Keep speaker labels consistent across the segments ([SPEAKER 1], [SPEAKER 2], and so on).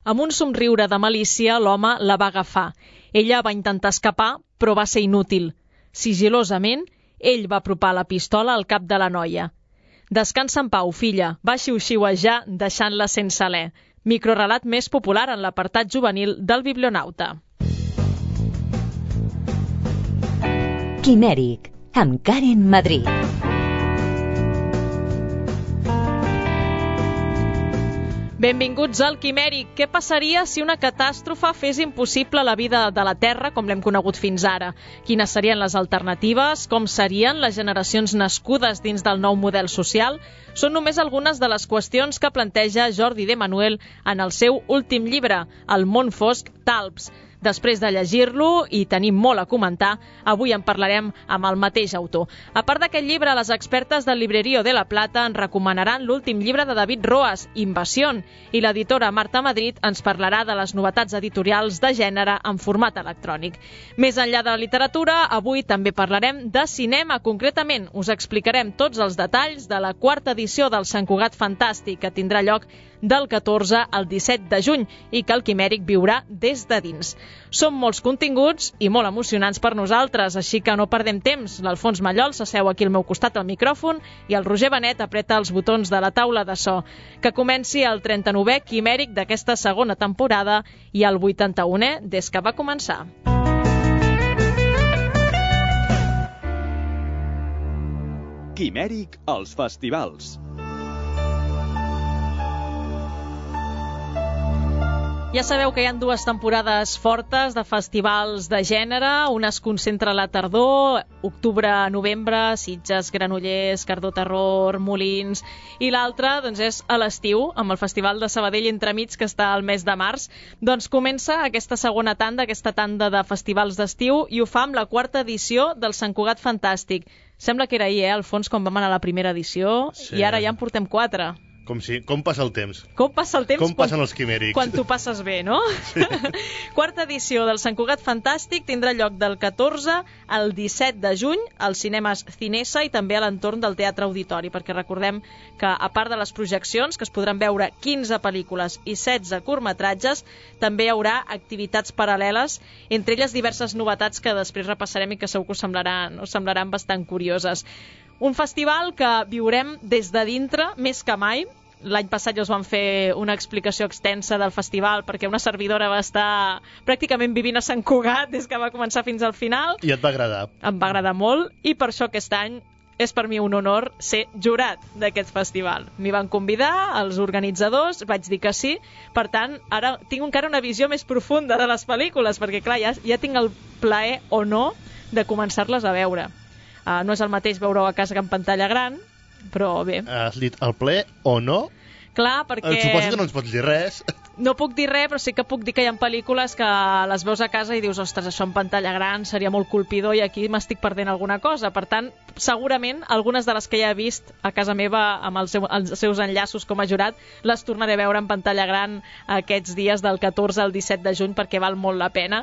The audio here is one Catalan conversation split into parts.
[SPEAKER 1] Amb un somriure de malícia, l'home la va agafar. Ella va intentar escapar, però va ser inútil. Sigilosament, ell va apropar la pistola al cap de la noia. «Descansa en pau, filla», va xiu-xiuejar deixant-la sense alè. Microrelat més popular en l'apartat juvenil del Biblionauta.
[SPEAKER 2] Quimèric, amb Karen Madrid.
[SPEAKER 1] Benvinguts al Quimèric. Què passaria si una catàstrofe fes impossible la vida de la Terra com l'hem conegut fins ara? Quines serien les alternatives? Com serien les generacions nascudes dins del nou model social? Són només algunes de les qüestions que planteja Jordi de Manuel en el seu últim llibre, El món fosc Talps. Després de llegir-lo, i tenim molt a comentar, avui en parlarem amb el mateix autor. A part d'aquest llibre, les expertes del Librerío de la Plata ens recomanaran l'últim llibre de David Roas, Invasió, i l'editora Marta Madrid ens parlarà de les novetats editorials de gènere en format electrònic. Més enllà de la literatura, avui també parlarem de cinema. Concretament, us explicarem tots els detalls de la quarta edició del Sant Cugat Fantàstic, que tindrà lloc del 14 al 17 de juny i que el Quimèric viurà des de dins. Són molts continguts i molt emocionants per nosaltres, així que no perdem temps. L'Alfons Mallol s'asseu aquí al meu costat al micròfon i el Roger Benet apreta els botons de la taula de so. Que comenci el 39è Quimèric d'aquesta segona temporada i el 81è des que va començar.
[SPEAKER 3] Quimèric als festivals.
[SPEAKER 1] Ja sabeu que hi ha dues temporades fortes de festivals de gènere. Una es concentra a la tardor, octubre-novembre, Sitges, Granollers, Cardó Terror, Molins, i l'altra doncs, és a l'estiu, amb el Festival de Sabadell entremig, que està al mes de març. Doncs comença aquesta segona tanda, aquesta tanda de festivals d'estiu, i ho fa amb la quarta edició del Sant Cugat Fantàstic. Sembla que era ahir, Alfons, quan vam anar a la primera edició, sí. I ara ja en portem 4.
[SPEAKER 4] Com passa el temps?
[SPEAKER 1] Com passa el temps?
[SPEAKER 4] Com passen els quimèrics?
[SPEAKER 1] Quan t'ho passes bé, no? Sí. Quarta edició del Sant Cugat Fantàstic tindrà lloc del 14 al 17 de juny als cinemes Cinesa i també a l'entorn del Teatre Auditori, perquè recordem que, a part de les projeccions, que es podran veure 15 pel·lícules i 16 curtmetratges, també hi haurà activitats paral·leles, entre elles diverses novetats que després repassarem i que segur que us semblaran bastant curioses. Un festival que viurem des de dintre més que mai. L'any passat ja us vam fer una explicació extensa del festival perquè una servidora va estar pràcticament vivint a Sant Cugat des que va començar fins al final.
[SPEAKER 4] I et va agradar.
[SPEAKER 1] Em va agradar molt i per això aquest any és per mi un honor ser jurat d'aquest festival. M'hi van convidar els organitzadors, vaig dir que sí, per tant, ara tinc encara una visió més profunda de les pel·lícules perquè, clar, ja tinc el plaer o no de començar-les a veure. No és el mateix veure-ho a casa que en pantalla gran, però bé.
[SPEAKER 4] Has dit el ple o no?
[SPEAKER 1] Clar, perquè...
[SPEAKER 4] Suposo que no ens pots dir res.
[SPEAKER 1] No puc dir res, però sí que puc dir que hi ha pel·lícules que les veus a casa i dius, ostres, això en pantalla gran seria molt colpidor i aquí m'estic perdent alguna cosa. Per tant, segurament, algunes de les que ja he vist a casa meva amb els seus enllaços com a jurat, les tornaré a veure en pantalla gran aquests dies del 14 al 17 de juny perquè val molt la pena.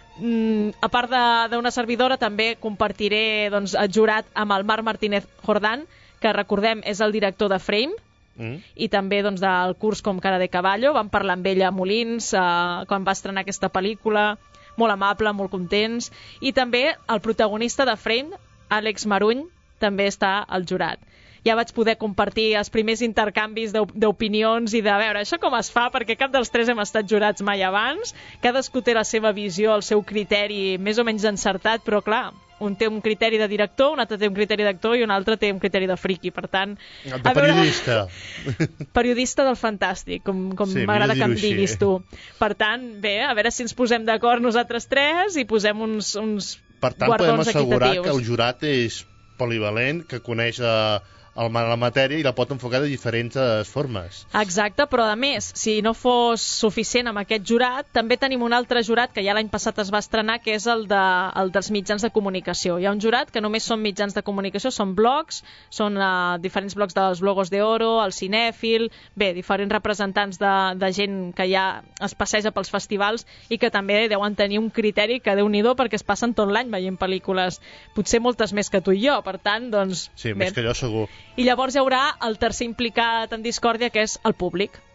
[SPEAKER 1] A part d'una servidora també compartiré el jurat amb el Marc Martínez Jordán, que recordem és el director de Frame i també del curs Com cara de caballo. Vam parlar amb ell a Molins quan va estrenar aquesta pel·lícula, molt amable, molt contents, i també el protagonista de Frame, Àlex Maruny, també està al jurat. Ja vaig poder compartir els primers intercanvis d'opinions i de veure això com es fa, perquè cap dels tres hem estat jurats mai abans. Cadascú té la seva visió, el seu criteri més o menys encertat, però clar, un té un criteri de director, un altre té un criteri d'actor i un altre té un criteri de friki, per tant...
[SPEAKER 4] De periodista.
[SPEAKER 1] Periodista del fantàstic, com sí, m'agrada que em diguis tu. Per tant, bé, a veure si ens posem d'acord nosaltres tres i posem uns guardons equitatius.
[SPEAKER 4] Per tant, podem assegurar que el jurat és polivalent, que coneix la matèria i la pot enfocar de diferents formes.
[SPEAKER 1] Exacte, però a més, si no fos suficient amb aquest jurat, també tenim un altre jurat que ja l'any passat es va estrenar, que és el dels mitjans de comunicació. Hi ha un jurat que només són mitjans de comunicació, són blogs, són diferents blogs dels Blogos de Oro, el Cinèfil, bé, diferents representants de gent que ja es passeja pels festivals i que també deuen tenir un criteri que Déu-n'hi-do perquè es passen tot l'any veient pel·lícules, potser moltes més que tu i jo, per tant, doncs...
[SPEAKER 4] Sí, més que jo segur.
[SPEAKER 1] I llavors hi haurà el tercer implicat en discòrdia, que és el públic.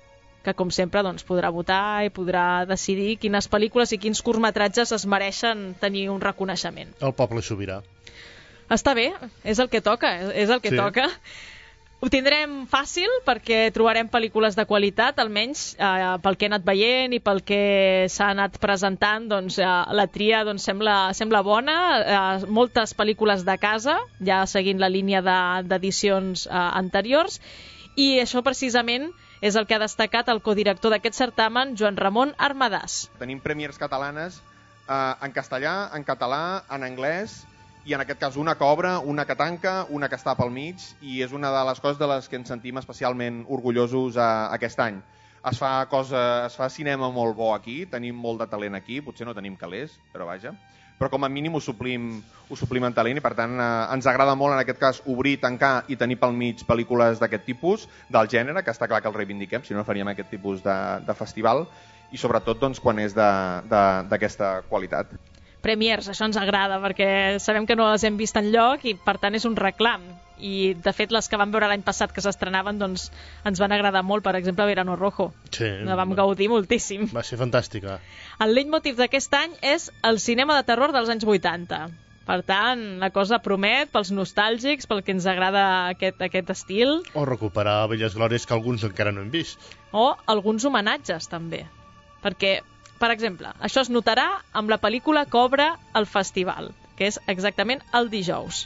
[SPEAKER 1] que com sempre doncs, podrà votar i podrà decidir quines pel·lícules i quins curtmetratges es mereixen tenir un reconeixement.
[SPEAKER 4] El poble sobirà.
[SPEAKER 1] Està bé, és el que toca, toca. Ho tindrem fàcil perquè trobarem pel·lícules de qualitat, almenys pel que he anat veient i pel que s'ha anat presentant, doncs, la tria doncs, sembla bona. Moltes pel·lícules de casa, ja seguint la línia d'edicions anteriors, i això precisament és el que ha destacat el codirector d'aquest certamen, Joan Ramon Armadàs.
[SPEAKER 3] Tenim premiers catalanes en castellà, en català, en anglès, i en aquest cas una que obre, una que tanca, una que està pel mig, i és una de les coses de les que ens sentim especialment orgullosos aquest any. Es fa cinema molt bo aquí, tenim molt de talent aquí, potser no tenim calés, però vaja. Però com a mínim ho suplim en talent, i per tant ens agrada molt en aquest cas obrir, tancar i tenir pel mig pel·lícules d'aquest tipus, del gènere, que està clar que el reivindiquem, si no faríem aquest tipus de festival, i sobretot doncs, quan és d'aquesta qualitat.
[SPEAKER 1] Premiers, això ens agrada perquè sabem que no les hem vist enlloc i per tant és un reclam, i de fet les que vam veure l'any passat que s'estrenaven doncs ens van agradar molt, per exemple Verano Rojo.
[SPEAKER 4] Sí,
[SPEAKER 1] la vam gaudir moltíssim.
[SPEAKER 4] Va ser fantàstica.
[SPEAKER 1] El leitmotiv d'aquest any és el cinema de terror dels anys 80. Per tant, la cosa promet pels nostàlgics, pel que ens agrada aquest estil.
[SPEAKER 4] O recuperar velles glòries que alguns encara no hem vist.
[SPEAKER 1] O alguns homenatges també, perquè per exemple, això es notarà amb la pel·lícula que obre el festival, que és exactament el dijous.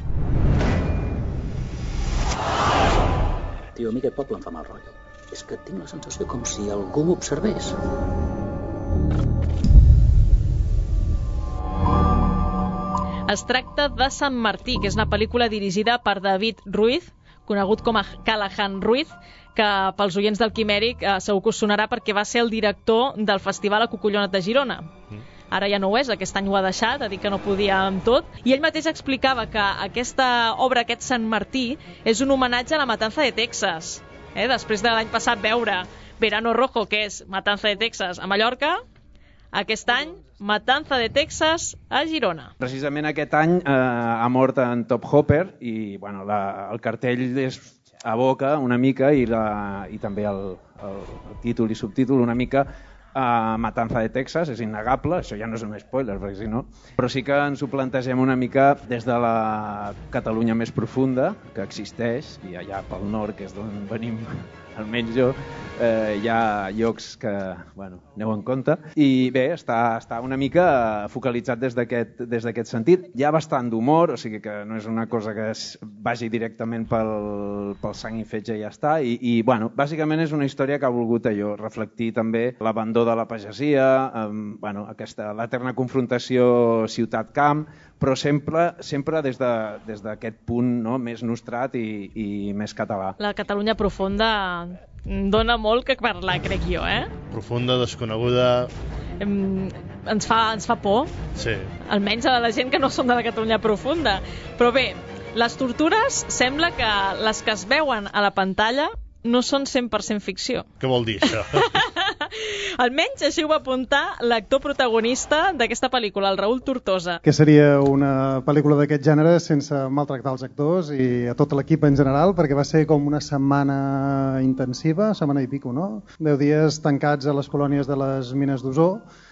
[SPEAKER 5] Tio, a mi aquest poble em fa mal rotllo. És que tinc la sensació com si algú m'observés.
[SPEAKER 1] Es tracta de Sant Martí, que és una pel·lícula dirigida per David Ruiz, conegut com a Callahan Ruiz, que pels oients del Quimèric segur que us sonarà perquè va ser el director del Festival a Cucullones de Girona. Ara ja no ho és, aquest any ho ha deixat, ha dit que no podia amb tot, i ell mateix explicava que aquesta obra, aquest Sant Martí, és un homenatge a la Matanza de Texas. Després de l'any passat veure Verano Rojo, que és Matanza de Texas a Mallorca, aquest any Matanza de Texas a Girona.
[SPEAKER 6] Precisament aquest any ha mort en Top Hopper i bueno, el cartell aboca una mica i també el títol i subtítol una mica a Matanza de Texas, és innegable, això ja no és un spoiler, perquè si no, però sí que ens ho plantegem una mica des de la Catalunya més profunda, que existeix, i allà pel nord, que és d'on venim, almenys jo, hi ha llocs que, bueno, aneu en compte, i bé, està una mica focalitzat des d'aquest sentit. Hi ha bastant d'humor, o sigui que no és una cosa que vagi directament pel sang i fetge i ja està, i bueno, bàsicament és una història que ha volgut allò, reflectir també l'abandó de la pagesia, bueno, l'eterna confrontació ciutat-camp, però sempre des d'aquest punt, no, més nostrat i més català.
[SPEAKER 1] La Catalunya profunda dona molt que parlar, crec jo,
[SPEAKER 4] Profunda, desconeguda.
[SPEAKER 1] Ens fa por.
[SPEAKER 4] Sí.
[SPEAKER 1] Almenys a la gent que no som de la Catalunya profunda. Però bé, les tortures sembla que les que es veuen a la pantalla no són 100% ficció.
[SPEAKER 4] Què vol dir això?
[SPEAKER 1] Almenys així ho va apuntar l'actor protagonista d'aquesta pel·lícula, el Raúl Tortosa.
[SPEAKER 7] Que seria una pel·lícula d'aquest gènere sense maltractar els actors i a tot l'equip en general, perquè va ser com una setmana intensiva, setmana i pico, no? 10 dies tancats a les colònies de les mines d'ozó.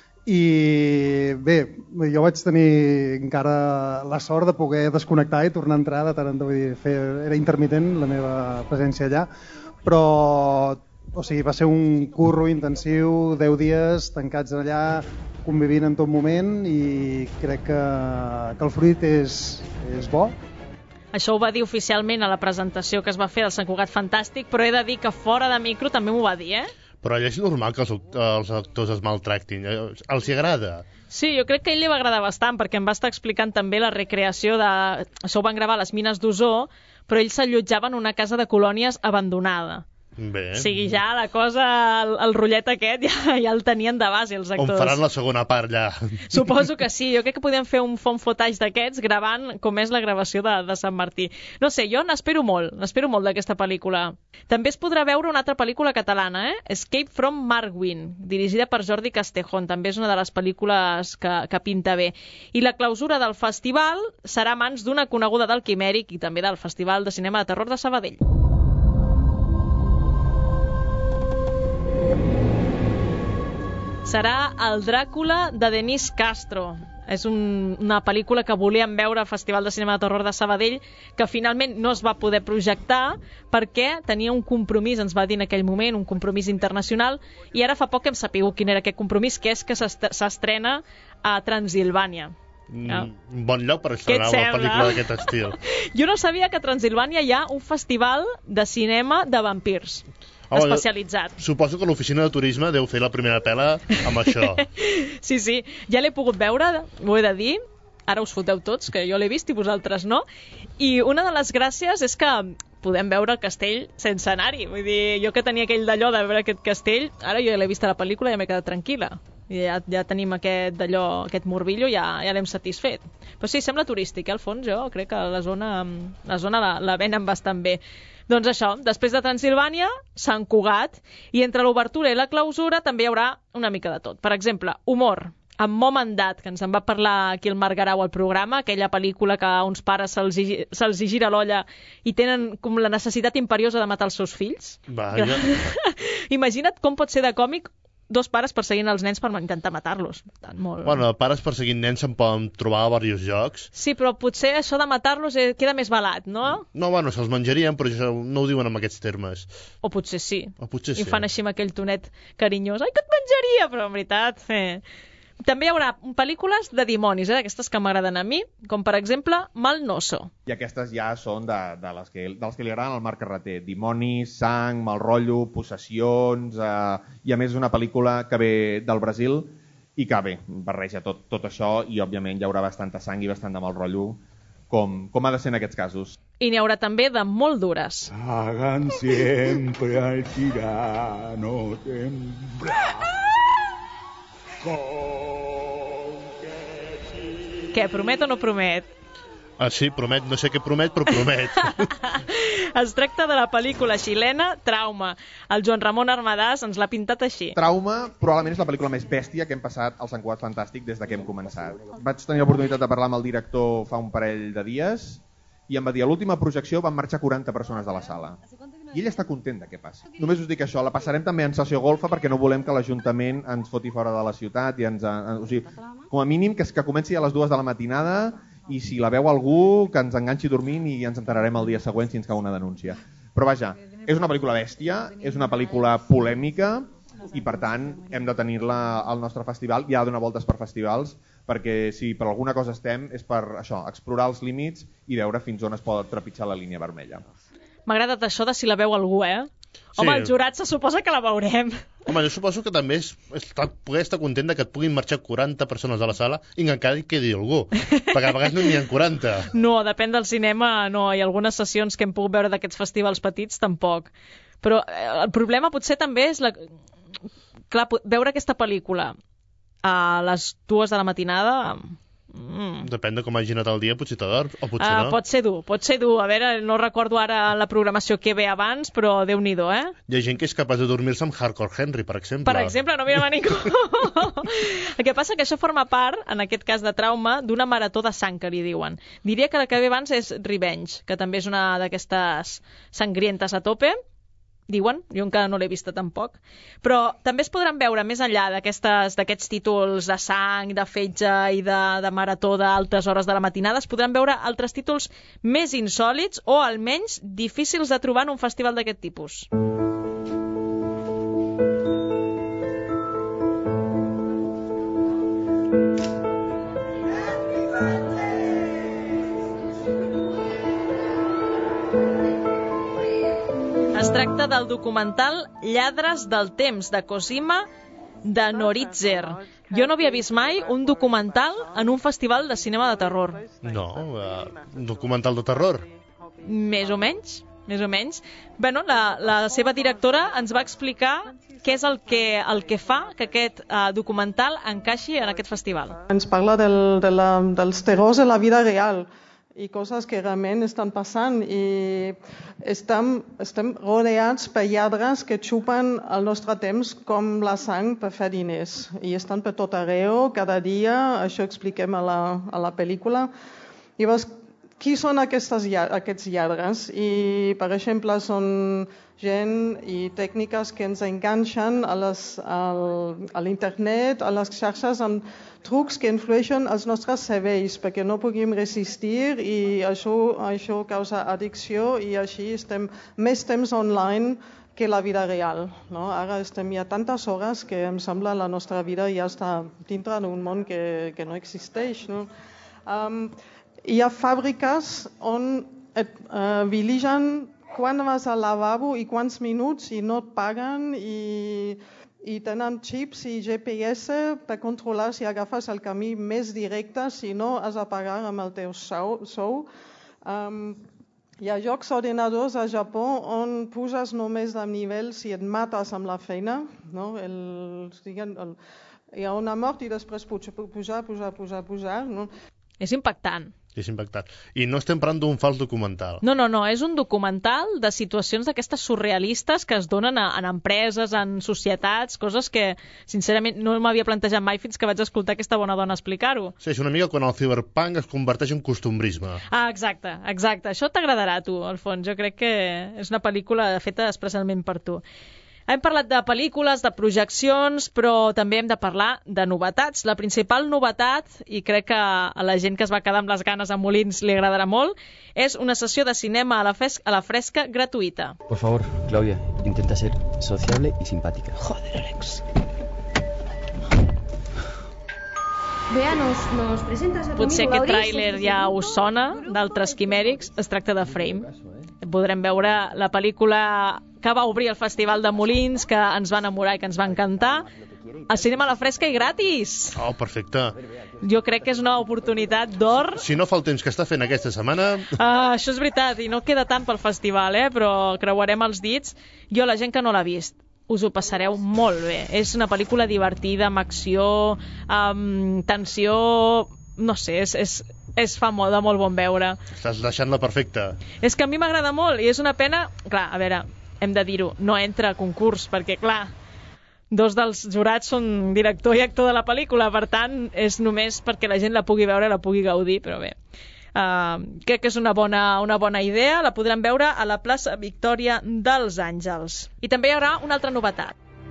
[SPEAKER 7] I bé, jo vaig tenir encara la sort de poder desconnectar i tornar a entrar de tant en tant, vull dir, era intermitent la meva presència allà, però o sigui, va ser un curro intensiu, 10 dies tancats allà, convivint en tot moment, i crec que el fruit és bo.
[SPEAKER 1] Això ho va dir oficialment a la presentació que es va fer del Sant Cugat Fantàstic, però he de dir que fora de micro també m'ho va dir,
[SPEAKER 4] Però allà és normal que els actors es maltractin. Els hi agrada?
[SPEAKER 1] Sí, jo crec que a ell li va agradar bastant, perquè em va estar explicant també la recreació de... Això ho van gravar a les mines d'ozó, però ells s'allotjaven en una casa de colònies abandonada.
[SPEAKER 4] Bé.
[SPEAKER 1] O sigui, ja la cosa, el rotllet aquest, ja el tenien de base, els actors.
[SPEAKER 4] On faran la segona part, ja?
[SPEAKER 1] Suposo que sí. Jo crec que podem fer un font footage d'aquests gravant com és la gravació de Sant Martí. No sé, jo n'espero molt d'aquesta pel·lícula. També es podrà veure una altra pel·lícula catalana, Escape from Marwyn, dirigida per Jordi Castejón. També és una de les pel·lícules que pinta bé. I la clausura del festival serà a mans d'una coneguda del Quimèric i també del Festival de Cinema de Terror de Sabadell. Serà El Dràcula de Denis Castro. És una pel·lícula que volíem veure al Festival de Cinema de Terror de Sabadell, que finalment no es va poder projectar perquè tenia un compromís, ens va dir en aquell moment, un compromís internacional, i ara fa poc hem sapigut quin era aquest compromís, que és que s'estrena a Transilvània.
[SPEAKER 4] Bon lloc per estrenar una pel·lícula d'aquest estil.
[SPEAKER 1] Jo no sabia que a Transilvània hi ha un festival de cinema de vampirs especialitzat.
[SPEAKER 4] Suposo que l'oficina de turisme deu fer la primera pela amb això.
[SPEAKER 1] Sí, ja l'he pogut veure, ho he de dir. Ara us foteu tots, que jo l'he vist i vosaltres no. I una de les gràcies és que podem veure el castell sense anar-hi. Vull dir, jo que tenia aquell d'allò de veure aquest castell, ara jo ja l'he vist a la pel·lícula i ja m'he quedat tranquil·la. I ja tenim aquest morbillo, ja l'hem satisfet. Però sí, sembla turístic, al fons jo crec que la zona la venen bastant bé. Doncs això, després de Transilvània, Sant Cugat, i entre l'obertura i la clausura també hi haurà una mica de tot. Per exemple, humor, amb Mom and Dad, que ens en va parlar aquí el Marc Garau al programa, aquella pel·lícula que a uns pares se'ls gira l'olla i tenen com la necessitat imperiosa de matar els seus fills. Imagina't com pot ser de còmic dos pares perseguint els nens per intentar matar-los.
[SPEAKER 4] Bueno, pares perseguint nens se'n poden trobar a diversos llocs.
[SPEAKER 1] Sí, però potser això de matar-los queda més balat, no?
[SPEAKER 4] No, bueno, se'ls menjarien, però no ho diuen en aquests termes.
[SPEAKER 1] O potser sí.
[SPEAKER 4] I
[SPEAKER 1] ho fan així amb aquell tonet carinyós. Ai, que et menjaria! Però en veritat... També hi haurà pel·lícules de dimonis, d'aquestes que m'agraden a mi, com per exemple Malnoso.
[SPEAKER 3] I aquestes ja són dels que li agraden al Marc Carreter. Dimonis, sang, mal rotllo, possessions... I a més és una pel·lícula que ve del Brasil i que barreja tot això i òbviament hi haurà bastanta sang i bastant de mal rotllo, com ha de ser en aquests casos.
[SPEAKER 1] I n'hi haurà també de molt dures.
[SPEAKER 8] Hagan siempre al tirano temblar.
[SPEAKER 1] Què, promet o no promet?
[SPEAKER 4] Sí, promet, no sé què promet, però promet.
[SPEAKER 1] Es tracta de la pel·lícula xilena Trauma. El Joan Ramon Armadàs ens l'ha pintat així.
[SPEAKER 3] Trauma probablement és la pel·lícula més bèstia que hem passat al Sant Cugat Fantàstic des que hem començat. Vaig tenir l'oportunitat de parlar amb el director fa un parell de dies i em va dir a l'última projecció van marxar 40 persones de la sala. I ell està content de què passi. Només us dic això, la passarem també en sessió golfa perquè no volem que l'Ajuntament ens foti fora de la ciutat i o sigui, com a mínim que comenci a les 2 de la matinada i si la veu algú que ens enganxi dormint i ens enterarem el dia següent si ens cau una denúncia. Però vaja, és una pel·lícula bèstia, és una pel·lícula polèmica i per tant hem de tenir-la al nostre festival i ha de donar voltes per festivals perquè si per alguna cosa estem és per això, explorar els límits i veure fins on es pot trepitjar la línia vermella.
[SPEAKER 1] M'ha agradat això de si la veu algú, Home, sí. El jurat se suposa que la veurem.
[SPEAKER 4] Home, jo suposo que també poder estar content que et puguin marxar 40 persones a la sala i que encara hi quedi algú, perquè a vegades no n'hi ha 40.
[SPEAKER 1] No, depèn del cinema, no, i algunes sessions que hem pogut veure d'aquests festivals petits tampoc. Però el problema potser també és clar, veure aquesta pel·lícula a les 2 de la matinada...
[SPEAKER 4] Depèn de com hagi anat el dia, potser t'adorms o potser no.
[SPEAKER 1] Pot ser dur. A veure, no recordo ara la programació que ve abans, però Déu-n'hi-do,
[SPEAKER 4] Hi ha gent que és capaç de dormir-se amb Hardcore Henry, per exemple.
[SPEAKER 1] Per exemple, no mirem a ningú. El que passa que això forma part, en aquest cas de Trauma, d'una marató de sang, que li diuen. Diria que la que ve abans és Revenge, que també és una d'aquestes sangrientes a tope. Diuen, jo encara no l'he vista tampoc, però també es podran veure més enllà d'aquests títols de sang, de fetge i de marató d'altes hores de la matinada, es podran veure altres títols més insòlits o almenys difícils de trobar en un festival d'aquest tipus. Es tracta del documental Lladres del temps, de Cosima de Noritzer. Jo no havia vist mai un documental en un festival de cinema de terror.
[SPEAKER 4] No, un documental de terror?
[SPEAKER 1] Més o menys. Bueno, la seva directora ens va explicar què és el que fa que aquest documental encaixi en aquest festival.
[SPEAKER 9] Ens parla dels terrors de la vida real i coses que realment estan passant i estem rodeats per lladres que xupen el nostre temps com la sang per fer diners i estan per tot arreu, cada dia, això expliquem a la pel·lícula. Llavors, qui són aquests lladres? I, per exemple, són gent i tècniques que ens enganxen a l'internet, a les xarxes, amb trucs que influeixen els nostres cervells perquè no puguem resistir i això causa addicció i així estem més temps online que la vida real. No? Ara estem ja tantes hores que em sembla la nostra vida ja està dintre d'un món que no existeix. No? Hi ha fàbriques on et vigilien quan vas al lavabo i quants minuts i no et paguen i tenen xips i GPS per controlar si agafes el camí més directe, si no has de pagar amb el teu sou. Hi ha jocs ordinadors a Japó on puges només de nivell si et mates amb la feina. No? Hi ha una mort i després pujar. No?
[SPEAKER 1] És impactant.
[SPEAKER 4] És impactant. I no estem parlant d'un fals documental.
[SPEAKER 1] No, és un documental de situacions d'aquestes surrealistes que es donen en empreses, en societats, coses que, sincerament, no m'havia plantejat mai fins que vaig escoltar aquesta bona dona explicar-ho.
[SPEAKER 4] Sí, és una mica quan el ciberpunk es converteix en costumbrisme.
[SPEAKER 1] Exacte. Això t'agradarà a tu, Alfons. Jo crec que és una pel·lícula feta especialment per tu. Hem parlat de pel·lícules, de projeccions, però també hem de parlar de novetats. La principal novetat, i crec que a la gent que es va quedar amb les ganes a Molins li agradarà molt, és una sessió de cinema a la fresca gratuïta.
[SPEAKER 10] Por favor, Claudia, intenta ser sociable y simpática.
[SPEAKER 11] Joder, Alex.
[SPEAKER 12] Bea, nos presentas a tu
[SPEAKER 1] Potser
[SPEAKER 12] amigo
[SPEAKER 1] aquest tràiler ja us sona d'altres quimèrics. Es tracta de Frame. Podrem veure la pel·lícula que va obrir el Festival de Molins, que ens va enamorar i que ens va encantar. Al cinema a la fresca i gratis.
[SPEAKER 4] Oh, perfecte.
[SPEAKER 1] Jo crec que és una oportunitat d'or.
[SPEAKER 4] Si no fa el temps que està fent aquesta setmana...
[SPEAKER 1] Això és veritat, i no queda tant pel festival, però creuarem els dits. Jo, la gent que no l'ha vist, us ho passareu molt bé. És una pel·lícula divertida, amb acció, amb tensió... No sé, es fa molt bon veure.
[SPEAKER 4] Estàs deixant-la perfecta.
[SPEAKER 1] És que a mi m'agrada molt i és una pena... Clar, a veure, hem de dir-ho, no entra a concurs perquè, clar, dos dels jurats són director i actor de la pel·lícula, per tant, és només perquè la gent la pugui veure i la pugui gaudir, però bé. Crec que és una bona idea, la podran veure a la plaça Victòria dels Àngels. I també hi haurà una altra novetat.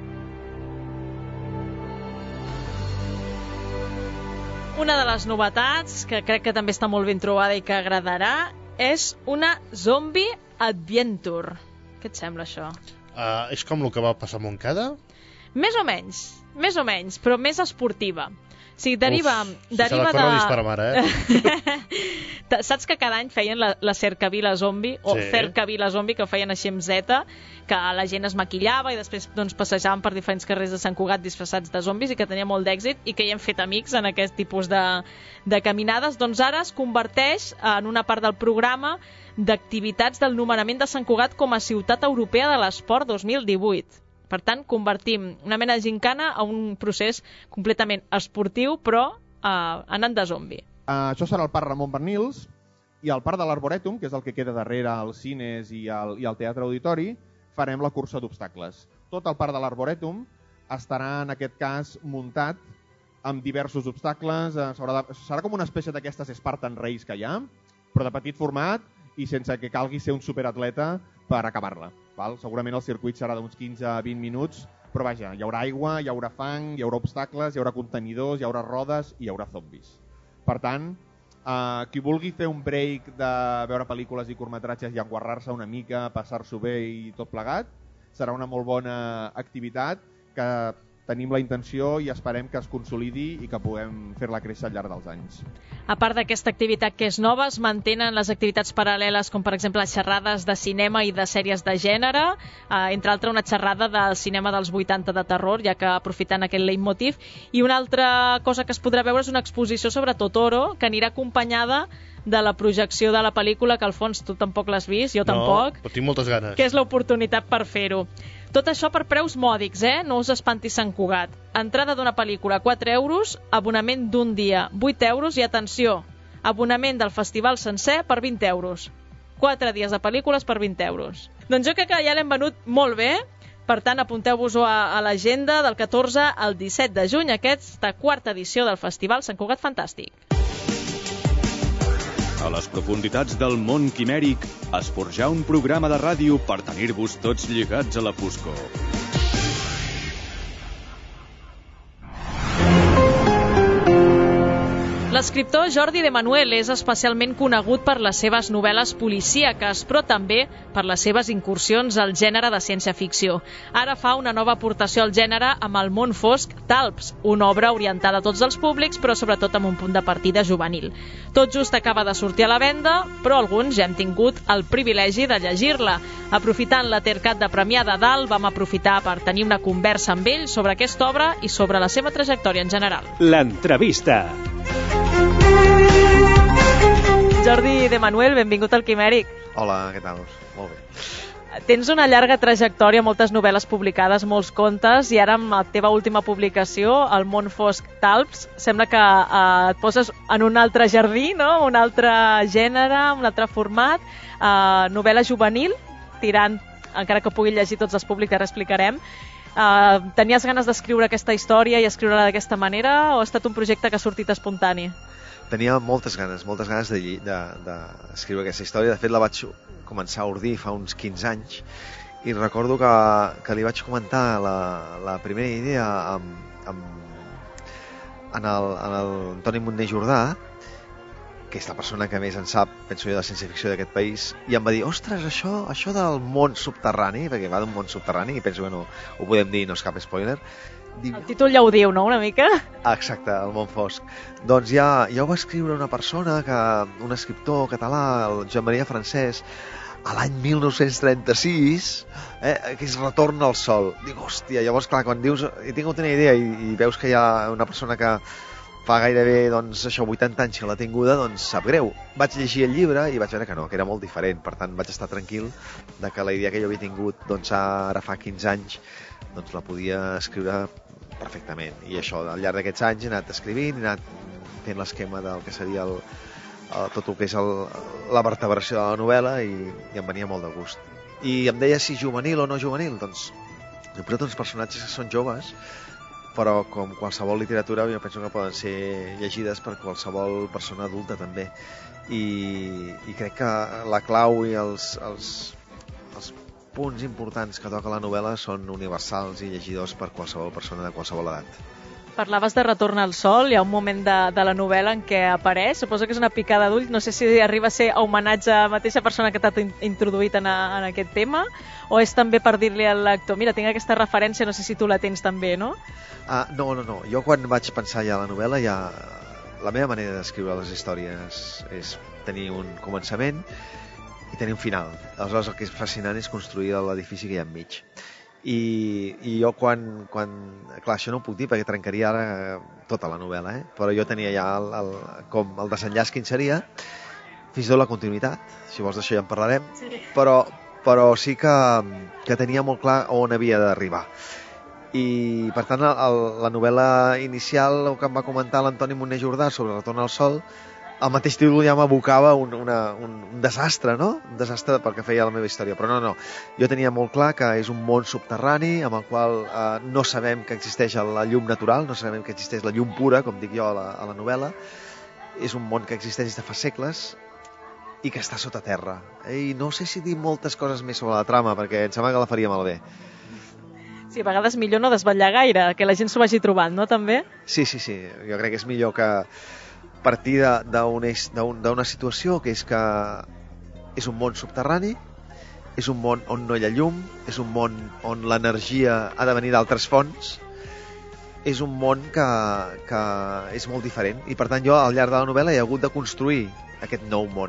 [SPEAKER 1] Una de les novetats, que crec que també està molt ben trobada i que agradarà, és una Zombie Adventure. Què et sembla, això?
[SPEAKER 4] És com el que va passar a Montcada?
[SPEAKER 1] Més o menys, però més esportiva. O sigui, deriva
[SPEAKER 4] se la corre dispara mare,
[SPEAKER 1] Saps que cada any feien la Cercavila Zombie, o Cercavila Zombie, que ho feien així amb Z, que la gent es maquillava i després passejaven per diferents carrers de Sant Cugat disfressats de zombis i que tenia molt d'èxit i que hi hem fet amics en aquest tipus de caminades. Doncs ara es converteix en una part del programa d'activitats del nomenament de Sant Cugat com a Ciutat Europea de l'Esport 2018. Per tant, convertim una mena de gincana a un procés completament esportiu, però anant de zombi.
[SPEAKER 3] Això serà el Parc Ramon Bernils i al Parc de l'Arborètum, que és el que queda darrere als cines i al Teatre Auditori, farem la cursa d'obstacles. Tot el Parc de l'Arborètum estarà, en aquest cas, muntat amb diversos obstacles. Serà com una espècie d'aquestes Spartan Race que hi ha, però de petit format i sense que calgui ser un superatleta per acabar-la. Segurament el circuit serà d'uns 15 a 20 minuts, però vaja, hi haurà aigua, hi haurà fang, hi haurà obstacles, hi haurà contenidors, hi haurà rodes i hi haurà zombis. Per tant, qui vulgui fer un break de veure pel·lícules i curtmetratges i enguarrar-se una mica, passar-s'ho bé i tot plegat, serà una molt bona activitat que tenim la intenció i esperem que es consolidi i que puguem fer-la créixer al llarg dels anys.
[SPEAKER 1] A part d'aquesta activitat que és nova, es mantenen les activitats paral·leles com per exemple les xerrades de cinema i de sèries de gènere, entre altres una xerrada del cinema dels 80 de terror, ja que aprofitant aquest leitmotiv, i una altra cosa que es podrà veure és una exposició sobre Totoro, que anirà acompanyada de la projecció de la pel·lícula, que al fons tu tampoc l'has vist, jo tampoc.
[SPEAKER 4] No, però tinc moltes ganes.
[SPEAKER 1] Que és l'oportunitat per fer-ho. Tot això per preus mòdics, no us espanti Sant Cugat. Entrada d'una pel·lícula, 4 euros, abonament d'un dia, 8 euros, i atenció, abonament del festival sencer per 20 euros. 4 dies de pel·lícules per 20 euros. Doncs jo crec que ja l'hem venut molt bé, per tant apunteu-vos-ho a l'agenda del 14 al 17 de juny, aquesta quarta edició del Festival Sant Cugat Fantàstic.
[SPEAKER 11] A les profunditats del món quimèric es forjà un programa de ràdio per tenir-vos tots lligats a la foscor.
[SPEAKER 1] L'escriptor Jordi de Manuel és especialment conegut per les seves novel·les policíaques, però també per les seves incursions al gènere de ciència-ficció. Ara fa una nova aportació al gènere amb El món fosc Talps, una obra orientada a tots els públics, però sobretot amb un punt de partida juvenil. Tot just acaba de sortir a la venda, però alguns ja hem tingut el privilegi de llegir-la. Aprofitant la Tercat de Premià de Dalt, vam aprofitar per tenir una conversa amb ell sobre aquesta obra i sobre la seva trajectòria en general.
[SPEAKER 13] L'entrevista.
[SPEAKER 1] Jordi de Manuel, benvingut al Quimèric.
[SPEAKER 14] Hola, què tal? Molt bé.
[SPEAKER 1] Tens una llarga trajectòria, moltes novel·les publicades, molts contes, i ara amb la teva última publicació, El món fosc Talps, sembla que et poses en un altre jardí, no? Un altre gènere, un altre format, novel·la juvenil, tirant, encara que pugui llegir tots els públics, ara explicarem. Tenies ganes d'escriure aquesta història i escriure-la d'aquesta manera, o ha estat un projecte que ha sortit espontani?
[SPEAKER 14] Tenia moltes ganes d'escriure aquesta història. De fet, la vaig començar a ordir fa uns 15 anys i recordo que li vaig comentar la primera idea en el Toni Montner Jordà, que és la persona que més en sap, penso jo, de ciència-ficció d'aquest país, i em va dir, ostres, això del món subterrani, perquè va d'un món subterrani, i penso que no ho podem dir, no és cap spoiler.
[SPEAKER 1] El títol ja ho diu, no?, una mica?
[SPEAKER 14] Exacte, El món fosc. Doncs ja ho va escriure una persona, un escriptor català, el Joan Maria Francès, a l'any 1936, que és Retorn al sol. Dic, hòstia, llavors, clar, quan dius, he tingut una idea i veus que hi ha una persona que fa gairebé, doncs, 80 anys que l'ha tinguda, doncs sap greu. Vaig llegir el llibre i vaig veure que no, que era molt diferent. Per tant, vaig estar tranquil de que la idea que jo havia tingut, doncs, ara fa 15 anys, doncs la podia escriure perfectament. I això, al llarg d'aquests anys he anat escrivint, he anat fent l'esquema del que seria tot el que és la vertebració de la novel·la i em venia molt de gust. I em deia si juvenil o no juvenil, doncs he posat uns personatges que són joves, però com qualsevol literatura jo penso que poden ser llegides per qualsevol persona adulta també. I crec que la clau i els punts importants que toca la novel·la són universals i llegidors per qualsevol persona de qualsevol edat.
[SPEAKER 1] Parlaves de Retorn al sol, hi ha un moment de la novel·la en què apareix, suposo que és una picada d'ull, no sé si arriba a ser homenatge a la mateixa persona que t'ha introduït en aquest tema, o és també per dir-li al lector, mira, tinc aquesta referència, no sé si tu la tens també, no?
[SPEAKER 14] No, jo quan vaig pensar ja la novel·la, la meva manera d'escriure les històries és tenir un començament i tenir un final. Aleshores el que és fascinant és construir l'edifici que hi ha enmig. I jo quan... Clar, això no ho puc dir perquè trencaria ara tota la novel·la, però jo tenia ja com el desenllaç quin seria, fins i tot la continuïtat, si vols d'això ja en parlarem, però sí que tenia molt clar on havia d'arribar. I per tant la novel·la inicial, el que em va comentar l'Antoni Montner Jordà sobre Retorn al sol, el mateix títol ja m'abocava un desastre, no? Un desastre perquè feia la meva història, però no. Jo tenia molt clar que és un món subterrani amb el qual no sabem que existeix la llum natural, no sabem que existeix la llum pura, com dic jo a la novel·la. És un món que existeix des de fa segles i que està sota terra. I no sé si dir moltes coses més sobre la trama, perquè em sembla que la faria malbé.
[SPEAKER 1] Sí, a vegades millor no desvetllar gaire, que la gent s'ho vagi trobant, no, també?
[SPEAKER 14] Sí, jo crec que és millor que partir d'una situació que és és un món subterrani, és un món on no hi ha llum, és un món on l'energia ha de venir d'altres fonts, és un món que és molt diferent i per tant jo al llarg de la novel·la he hagut de construir aquest nou món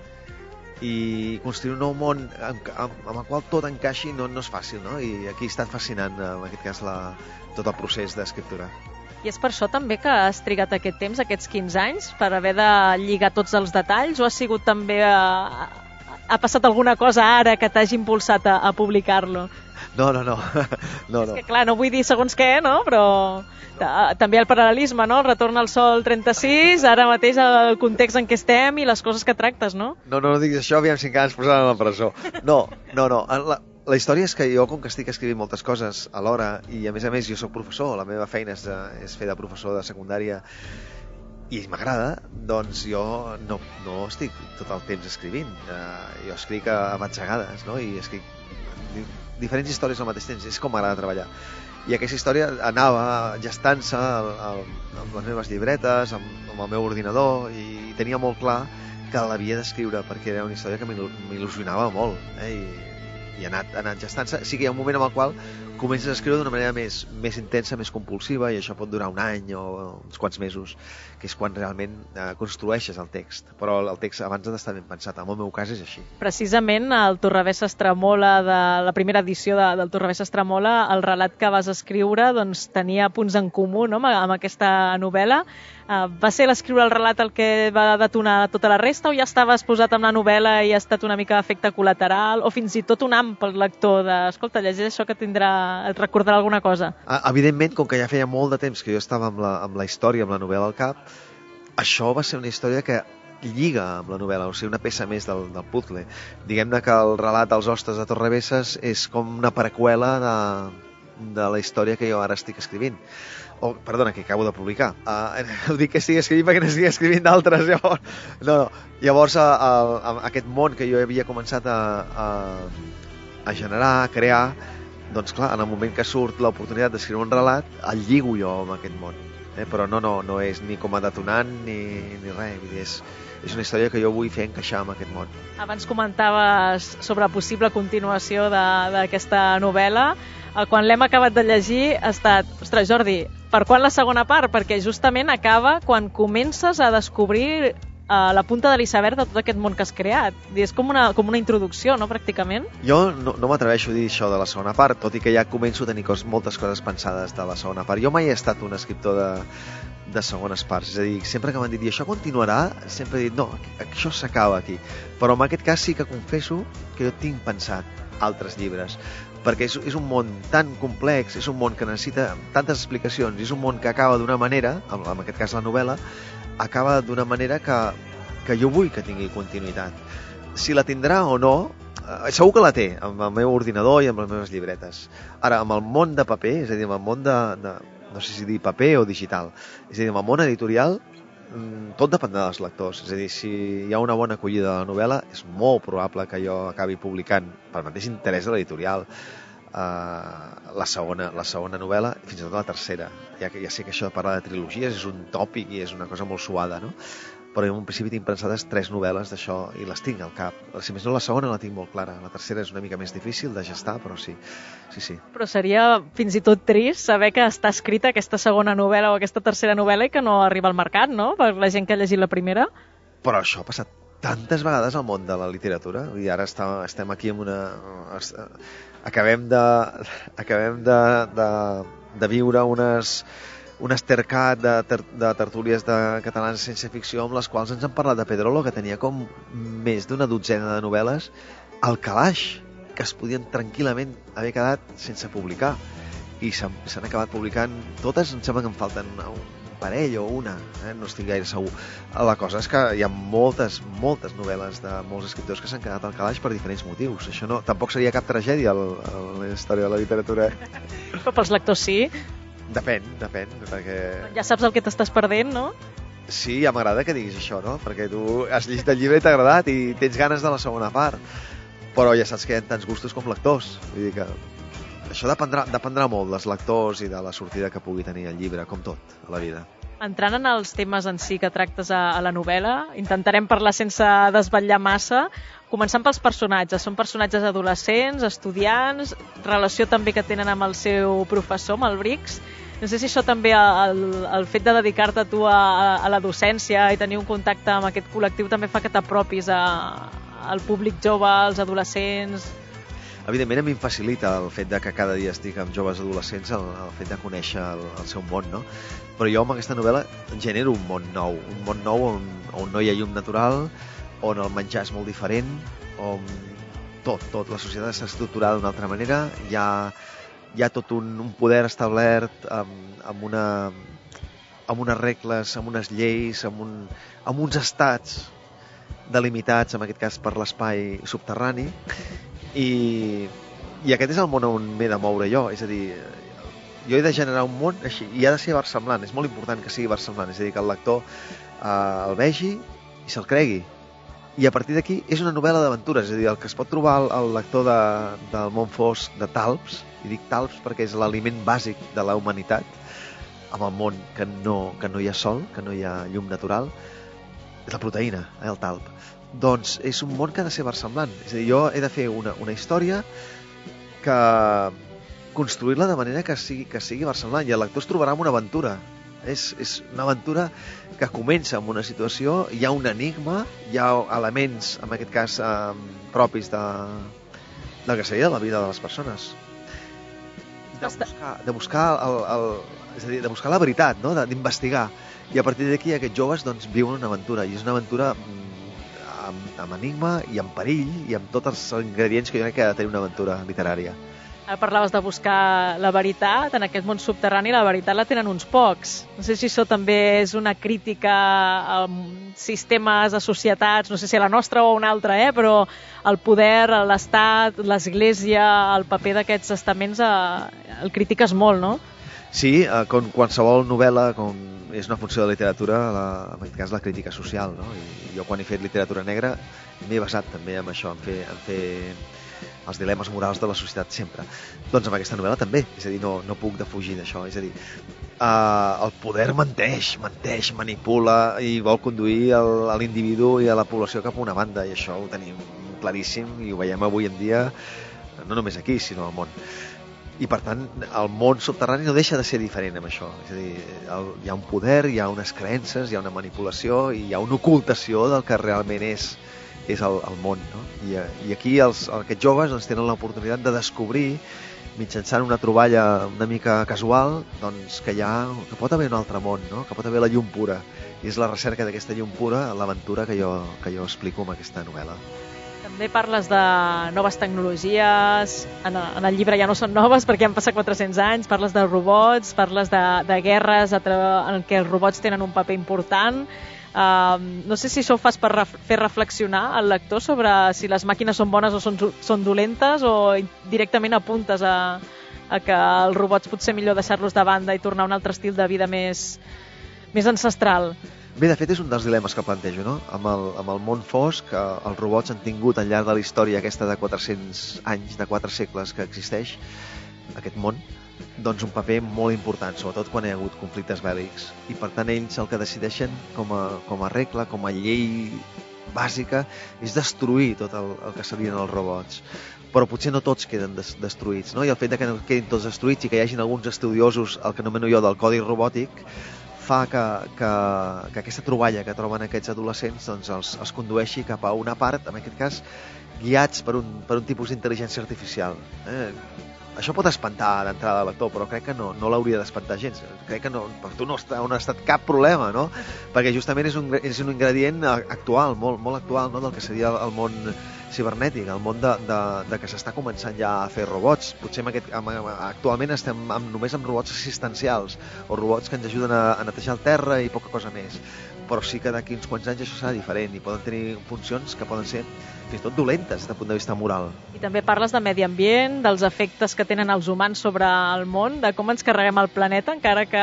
[SPEAKER 14] i construir un nou món amb el qual tot encaixi no és fàcil, no? I aquí ha estat fascinant en aquest cas tot el procés d'escriptura.
[SPEAKER 1] I és per això també que has trigat aquest temps, aquests 15 anys, per haver de lligar tots els detalls, o ha sigut també... ha passat alguna cosa ara que t'hagi impulsat a publicar-lo?
[SPEAKER 14] No.
[SPEAKER 1] És que clar, no vull dir segons què, no? Però també el paral·lelisme, no? El Retorn al sol 36, ara mateix el context en què estem i les coses que tractes, no?
[SPEAKER 14] No diguis això, aviam si encara ens posaran a la presó. No. La història és que jo, com que estic escrivint moltes coses alhora, i a més jo soc professor, la meva feina és fer de professor de secundària, i m'agrada, doncs jo no estic tot el temps escrivint. Jo escric a batzegades, no? I escric diferents històries al mateix temps. És com m'agrada treballar. I aquesta història anava gestant-se amb les meves llibretes, amb el meu ordinador, i tenia molt clar que l'havia d'escriure, perquè era una història que m'il·lusionava molt, i ha anat gestant-se. Sí que hi ha un moment en el qual comences a escriure d'una manera més intensa, més compulsiva, i això pot durar un any o uns quants mesos, que és quan realment construeixes el text. Però el text abans ha d'estar ben pensat. En el meu cas és així.
[SPEAKER 1] Precisament el Torrevés Estremola, de la primera edició del Torrevés Estremola, el relat que vas escriure doncs, tenia punts en comú, no?, amb aquesta novel·la. Va ser l'escriure el relat el que va detonar tota la resta, o ja estaves posat amb la novel·la i ha estat una mica efecte col·lateral, o fins i tot un am pel lector de, escolta, llegeix això que et recordarà alguna cosa?
[SPEAKER 14] Evidentment, com que ja feia molt de temps que jo estava amb la història, amb la novel·la al cap, això va ser una història que lliga amb la novel·la, o sigui, una peça més del puzzle. Diguem-ne que el relat dels hostes de Torrebesses és com una preqüela de la història que jo ara estic escrivint. Perdona, que acabo de publicar. No dic que estigui escrivint perquè n'estigui escrivint d'altres, llavors. No. Llavors, aquest món que jo havia començat a generar, a crear, doncs clar, en el moment que surt l'oportunitat d'escriure un relat, el lligo jo amb aquest món. Però no és ni com a detonant ni res. Vull dir, és una història que jo vull fer encaixar amb aquest món.
[SPEAKER 1] Abans comentaves sobre la possible continuació d'aquesta novel·la. Quan l'hem acabat de llegir ha estat, ostres, Jordi, per quan la segona part? Perquè justament acaba quan comences a descobrir la punta de l'iceberg de tot aquest món que has creat. És com una introducció, no?, pràcticament.
[SPEAKER 14] Jo no m'atreveixo a dir això de la segona part, tot i que ja començo a tenir moltes coses pensades de la segona part. Jo mai he estat un escriptor de segones parts, és a dir, sempre que m'han dit, i això continuarà, sempre he dit, no, això s'acaba aquí. Però en aquest cas sí que confesso que jo tinc pensat altres llibres, perquè és un món tan complex, és un món que necessita tantes explicacions, és un món que acaba d'una manera, en aquest cas la novel·la, acaba d'una manera que jo vull que tingui continuïtat. Si la tindrà o no, segur que la té, amb el meu ordinador i amb les meves llibretes. Ara, amb el món de paper, és a dir, amb el món no sé si dir paper o digital, és a dir, amb el món editorial, tot dependrà dels lectors. És a dir, si hi ha una bona acollida de la novel·la, és molt probable que jo acabi publicant, pel mateix interès de l'editorial, la segona novel·la, fins i tot la tercera. Ja sé que això de parlar de trilogies és un tòpic i és una cosa molt suada, no? Però jo en principi tinc pensades 3 novel·les d'això i les tinc al cap. Si més no, la segona la tinc molt clara. La tercera és una mica més difícil de gestar, però sí.
[SPEAKER 1] Però seria fins i tot trist saber que està escrita aquesta segona novel·la o aquesta tercera novel·la i que no arriba al mercat, no?, per la gent que ha llegit la primera.
[SPEAKER 14] Però això ha passat tantes vegades al món de la literatura, i ara estem aquí amb una... Acabem de viure un estercat de tertúlies de catalans de ciència-ficció amb les quals ens han parlat de Pedrolo, que tenia com més d'una dotzena de novel·les al calaix, que es podien tranquil·lament haver quedat sense publicar. I s'han acabat publicant totes, em sembla que en falten un parell o una, no estic gaire segur. La cosa és que hi ha moltes novel·les de molts escriptors que s'han quedat al calaix per diferents motius. Això tampoc seria cap tragèdia a la història de la literatura.
[SPEAKER 1] Però pels lectors sí.
[SPEAKER 14] Depèn, perquè...
[SPEAKER 1] Ja saps el que t'estàs perdent, no?
[SPEAKER 14] Sí, ja m'agrada que diguis això, no? Perquè tu has llegit el llibre i t'ha agradat i tens ganes de la segona part. Però ja saps que hi ha tants gustos com lectors. Vull dir que això dependrà molt dels lectors i de la sortida que pugui tenir el llibre, com tot a la vida.
[SPEAKER 1] Entrant en els temes en si que tractes a la novel·la, intentarem parlar sense desvetllar massa, començant pels personatges. Són personatges adolescents, estudiants, relació també que tenen amb el seu professor, amb el Brix. No sé si això també, el fet de dedicar-te tu a la docència i tenir un contacte amb aquest col·lectiu també fa que t'apropis al públic jove, als adolescents.
[SPEAKER 14] Evidentment a mi em facilita el fet de que cada dia estic amb joves adolescents, el fet de conèixer el seu món, no? Però jo amb aquesta novel·la genero un món nou on no hi ha llum natural, on el menjar és molt diferent, on tot, la societat està estructurada d'una altra manera, hi ha tot un poder establert amb unes regles, amb unes lleis, amb uns estats delimitats, en aquest cas per l'espai subterrani, i aquest és el món on m'he de moure jo, és a dir, Jo he de generar un món així, i ha de ser versemblant, és molt important que sigui versemblant, és a dir, que el lector el vegi i se'l cregui. I a partir d'aquí és una novel·la d'aventures, és a dir, el que es pot trobar el lector del món fosc de talps, i dic talps perquè és l'aliment bàsic de la humanitat, amb el món que no hi ha sol, que no hi ha llum natural, és la proteïna, el talp. Doncs és un món que ha de ser versemblant. És a dir, jo he de fer una història que construir-la de manera que sigui versemblant, i el lector es trobarà amb una aventura. És una aventura que comença amb una situació, hi ha un enigma, hi ha elements, en aquest cas, propis del que seria la vida de les persones. De buscar és a dir, de buscar la veritat, no? D'investigar. I a partir d'aquí aquests joves doncs, viuen una aventura, i és una aventura amb enigma i amb perill i amb tots els ingredients que jo crec que ha de tenir una aventura literària.
[SPEAKER 1] Ara parlaves de buscar la veritat, en aquest món subterrani la veritat la tenen uns pocs. No sé si això també és una crítica a sistemes, a societats, no sé si a la nostra o a una altra, però el poder, l'Estat, l'Església, el paper d'aquests estaments el critiques molt, no?
[SPEAKER 14] Sí, com qualsevol novel·la, és una funció de la literatura, en aquest cas la crítica social, no? I jo quan he fet literatura negra m'he basat també en això, en fer els dilemes morals de la societat sempre. Doncs amb aquesta novel·la també, és a dir, no puc defugir d'això, és a dir, el poder menteix, manipula i vol conduir l'individu i a la població cap a una banda, i això ho tenim claríssim i ho veiem avui en dia, no només aquí, sinó al món. I per tant, el món subterrani no deixa de ser diferent amb això, és a dir, hi ha un poder, hi ha unes creences, hi ha una manipulació i hi ha una ocultació del que realment és el món, no? I aquí aquests joves doncs, tenen l'oportunitat de descobrir, mitjançant una troballa una mica casual, doncs, que pot haver un altre món, no? Que pot haver la llum pura, i és la recerca d'aquesta llum pura, l'aventura que jo explico amb aquesta novel·la.
[SPEAKER 1] També parles de noves tecnologies, en el llibre ja no són noves perquè han passat 400 anys, parles de robots, parles de guerres en què els robots tenen un paper important. No sé si això ho fas per fer reflexionar al lector sobre si les màquines són bones o són dolentes, o directament apuntes a que els robots potser millor deixar-los de banda i tornar a un altre estil de vida més ancestral.
[SPEAKER 14] Bé, de fet és un dels dilemes que plantejo, no? Amb el món fosc, els robots han tingut al llarg de la història aquesta de 400 anys, de 4 segles que existeix aquest món, doncs un paper molt important, sobretot quan hi ha hagut conflictes bèl·lics. I per tant ells el que decideixen com a regla, com a llei bàsica, és destruir tot el que serien els robots. Però potser no tots queden destruïts, no? I el fet que no quedin tots destruïts i que hi hagin alguns estudiosos, el que anomeno jo del codi robòtic, fa que aquesta troballa que troben aquests adolescents doncs els condueixi cap a una part, en aquest cas, guiats per un tipus d'intel·ligència artificial. Això pot espantar d'entrada al lector, però crec que no l'hauria d'espantar gens. Crec que per tu no ha estat cap problema, no? Perquè justament és un ingredient actual, molt actual, no? Del que seria el món cibernètic, el món de que s'està començant ja a fer robots. Potser actualment estem només amb robots assistencials, o robots que ens ajuden a netejar el terra i poca cosa més. Però sí que d'aquí uns quants anys això serà diferent i poden tenir funcions que poden ser fins i tot dolentes des del punt de vista moral.
[SPEAKER 1] I també parles de medi ambient, dels efectes que tenen els humans sobre el món, de com ens carreguem el planeta, encara que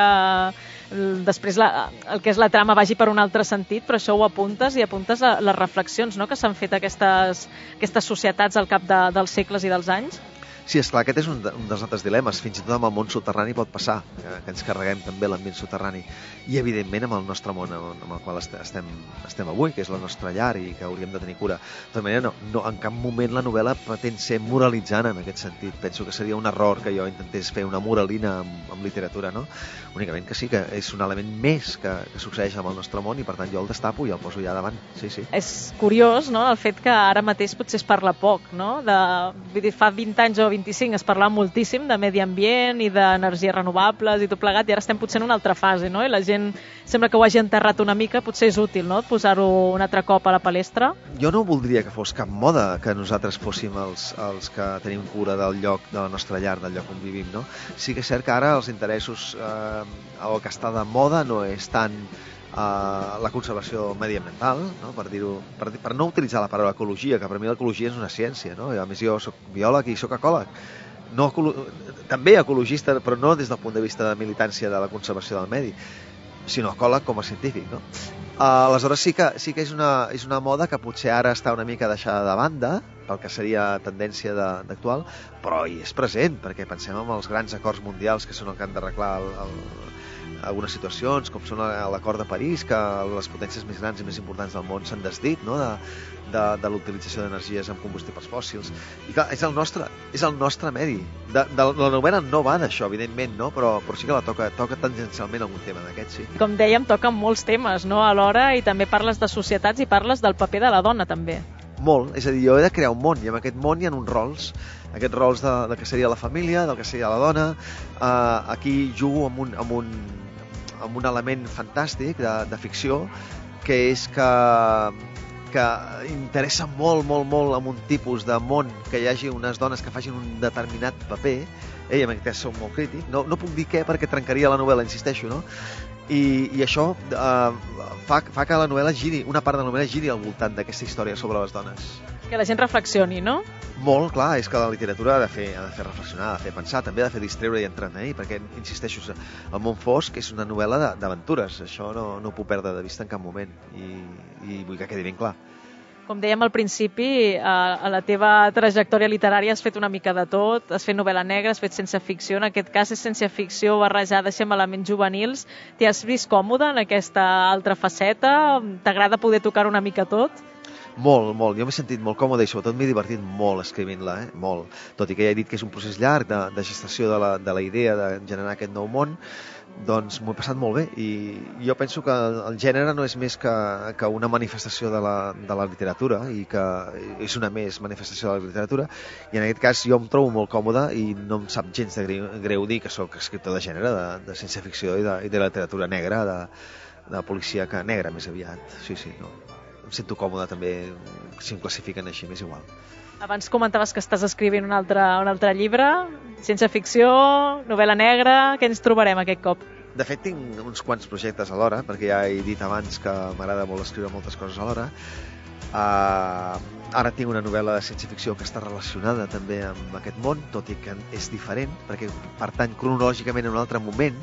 [SPEAKER 1] després el que és la trama vagi per un altre sentit, però això ho apuntes i apuntes a les reflexions, no?, que s'han fet aquestes societats al cap dels segles i dels anys.
[SPEAKER 14] Sí, esclar, aquest és un dels altres dilemes. Fins i tot amb el món subterrani pot passar, que ens carreguem també l'ambient subterrani. I, evidentment, amb el nostre món, amb el qual estem avui, que és la nostra llar i que hauríem de tenir cura. De tota manera, en cap moment la novel·la pretén ser moralitzant en aquest sentit. Penso que seria un error que jo intentés fer una moralina amb literatura, no? Únicament que sí, que és un element més que succeeix amb el nostre món i, per tant, jo el destapo i el poso ja davant. Sí, sí.
[SPEAKER 1] És curiós, no?, el fet que ara mateix potser es parla poc, no? Vull dir, fa 20 anys o 25 es parlava moltíssim de medi ambient i d'energies renovables i tot plegat, i ara estem potser en una altra fase, no? I la gent sembla que ho hagi enterrat una mica, potser és útil, no?, posar-ho un altre cop a la palestra.
[SPEAKER 14] Jo no voldria que fos cap moda que nosaltres fóssim els que tenim cura del lloc, de la nostra llar, del lloc on vivim, no? Sí que és cert que ara els interessos, el que està de moda no és tant la conservació mediambiental, no? Per no utilitzar la paraula ecologia, que per mi l'ecologia és una ciència, no? I a més jo soc biòleg i soc ecòleg. també ecologista, però no des del punt de vista de militància de la conservació del medi, sinó ecòleg com a científic, no? Aleshores sí que és una moda que potser ara està una mica deixada de banda, pel que seria tendència d'actual, però hi és present, perquè pensem en els grans acords mundials que són el que han d'arreglar algunes situacions, com són l'acord de París, que les potències més grans i més importants del món s'han desdit, no?, de l'utilització d'energies amb combustibles fòssils. I clar, és el nostre medi. La novel·la no va d'això, evidentment, no? Però sí que la toca tangencialment algun tema d'aquest, sí.
[SPEAKER 1] Com dèiem, toca molts temes, no?, alhora, i també parles de societats i parles del paper de la dona, també.
[SPEAKER 14] Molt, és a dir, jo he de crear un món, i en aquest món hi ha uns rols, aquests rols del que seria la família, del que seria la dona. Aquí jugo amb un element fantàstic de ficció, que és que interessa molt en un tipus de món que hi hagi unes dones que facin un determinat paper. En aquest cas som molt crític. No puc dir què perquè trencaria la novel·la, insisteixo, no? I això fa que la novel·la giri, una part de la novel·la giri al voltant d'aquesta història sobre les dones.
[SPEAKER 1] Que la gent reflexioni, no?
[SPEAKER 14] Molt, clar, és que la literatura ha de fer reflexionar, ha de fer pensar, també ha de fer distreure i entretenir, perquè, insisteixo, El món fosc és una novel·la d'aventures, això no ho puc perdre de vista en cap moment, i vull que quedi ben clar.
[SPEAKER 1] Com dèiem al principi, a la teva trajectòria literària has fet una mica de tot, has fet novel·la negra, has fet ciència ficció, en aquest cas és ciència ficció barrejada amb elements juvenils. T'hi has vist còmode en aquesta altra faceta? T'agrada poder tocar una mica tot?
[SPEAKER 14] Molt. Jo m'he sentit molt còmode i sobretot m'he divertit molt escrivint-la, molt. Tot i que ja he dit que és un procés llarg de gestació de la idea de generar aquest nou món, doncs m'ho he passat molt bé, i jo penso que el gènere no és més que una manifestació de la literatura, i que és una més manifestació de la literatura, i en aquest cas jo em trobo molt còmode i no em sap gens de greu dir que sóc escriptor de gènere, de ciència-ficció i de literatura negra, de policíaca negra més aviat. Sí, no. Em sento còmode també si em classifiquen així, m'és igual.
[SPEAKER 1] Abans comentaves que estàs escrivint un altre llibre, ciència-ficció, novel·la negra, què ens trobarem aquest cop?
[SPEAKER 14] De fet, tinc uns quants projectes alhora, perquè ja he dit abans que m'agrada molt escriure moltes coses alhora. Ara tinc una novel·la de ciència-ficció que està relacionada també amb aquest món, tot i que és diferent, perquè pertany cronològicament a un altre moment,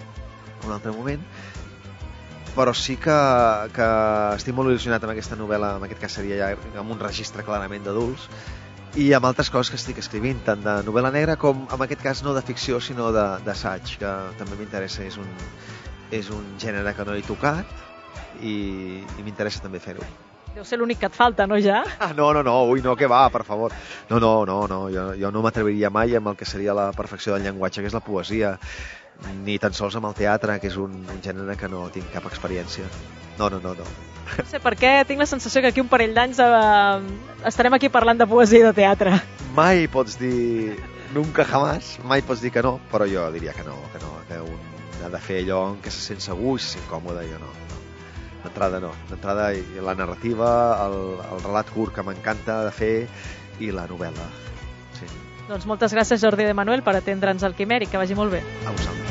[SPEAKER 14] però sí que estic molt il·lusionat amb aquesta novel·la, en aquest cas seria ja amb un registre clarament d'adults, i amb altres coses que estic escrivint, tant de novel·la negra com, en aquest cas, no de ficció, sinó d'assaig, que també m'interessa, és un gènere que no he tocat, i m'interessa també fer-ho.
[SPEAKER 1] Deu ser l'únic que et falta, no, ja?
[SPEAKER 14] No, què va, per favor. No, jo no m'atreviria mai amb el que seria la perfecció del llenguatge, que és la poesia, ni tan sols amb el teatre, que és un gènere que no tinc cap experiència. No.
[SPEAKER 1] No sé per què, tinc la sensació que aquí un parell d'anys estarem aquí parlant de poesia i de teatre.
[SPEAKER 14] Mai pots dir nunca jamás, mai pots dir que no, però jo diria que no, que un ha de fer allò en què se sent segur i se sent còmode, jo no. D'entrada no. D'entrada la narrativa, el relat curt que m'encanta de fer i la novel·la. Sí.
[SPEAKER 1] Doncs moltes gràcies, Jordi de Manuel, per atendre'ns al Quimèric, que vagi molt bé.
[SPEAKER 14] A vosaltres.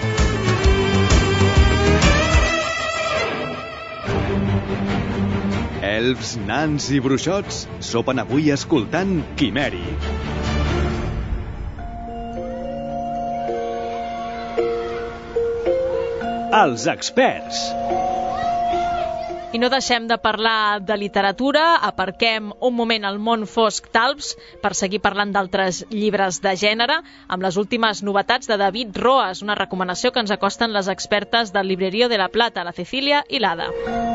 [SPEAKER 11] Elfs, nans i bruixots sopen avui escoltant Quimèric. Els experts.
[SPEAKER 1] I no deixem de parlar de literatura, aparquem un moment al món fosc Talps per seguir parlant d'altres llibres de gènere, amb les últimes novetats de David Roas, una recomanació que ens acosten les expertes del Librerío de la Plata, la Cecilia y l'Ada.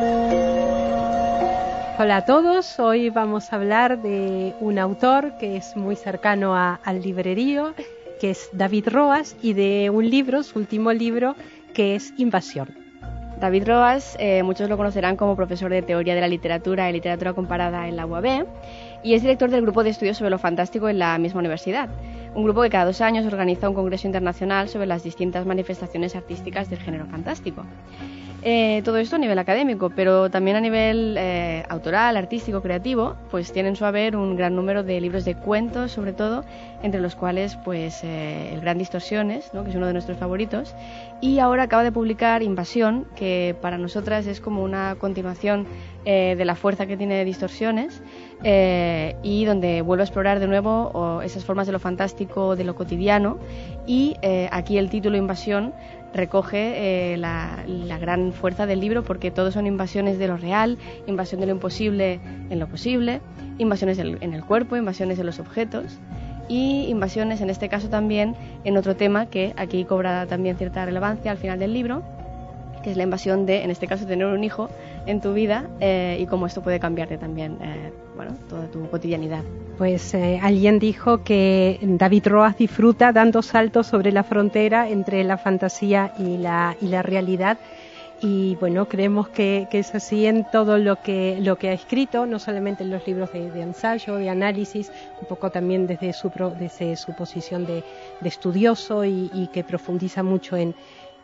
[SPEAKER 13] Hola a todos, hoy vamos a hablar de un autor que es muy cercano al librerío, que es David Roas, y de un libro, su último libro, que es Invasión.
[SPEAKER 15] David Roas, muchos lo conocerán como profesor de Teoría de la Literatura y Literatura Comparada en la UAB, y es director del Grupo de Estudios sobre lo Fantástico en la misma universidad, un grupo que cada 2 años organiza un congreso internacional sobre las distintas manifestaciones artísticas del género fantástico. Todo esto a nivel académico, pero también a nivel autoral, artístico, creativo, pues tienen su haber un gran número de libros de cuentos, sobre todo, entre los cuales pues el Gran Distorsiones, ¿no?, que es uno de nuestros favoritos, y ahora acaba de publicar Invasión, que para nosotras es como una continuación de la fuerza que tiene Distorsiones, y donde vuelve a explorar de nuevo esas formas de lo fantástico, de lo cotidiano, y aquí el título Invasión recoge la gran fuerza del libro, porque todos son invasiones de lo real, invasión de lo imposible en lo posible, invasiones en el cuerpo, invasiones en los objetos y invasiones en este caso también en otro tema que aquí cobra también cierta relevancia al final del libro, que es la invasión de, en este caso, tener un hijo en tu vida y cómo esto puede cambiarte también toda tu cotidianidad.
[SPEAKER 13] Pues alguien dijo que David Roas disfruta dando saltos sobre la frontera entre la fantasía y la realidad, y bueno, creemos que es así en todo lo que ha escrito, no solamente en los libros de ensayo, de análisis, un poco también desde su posición de estudioso y que profundiza mucho en...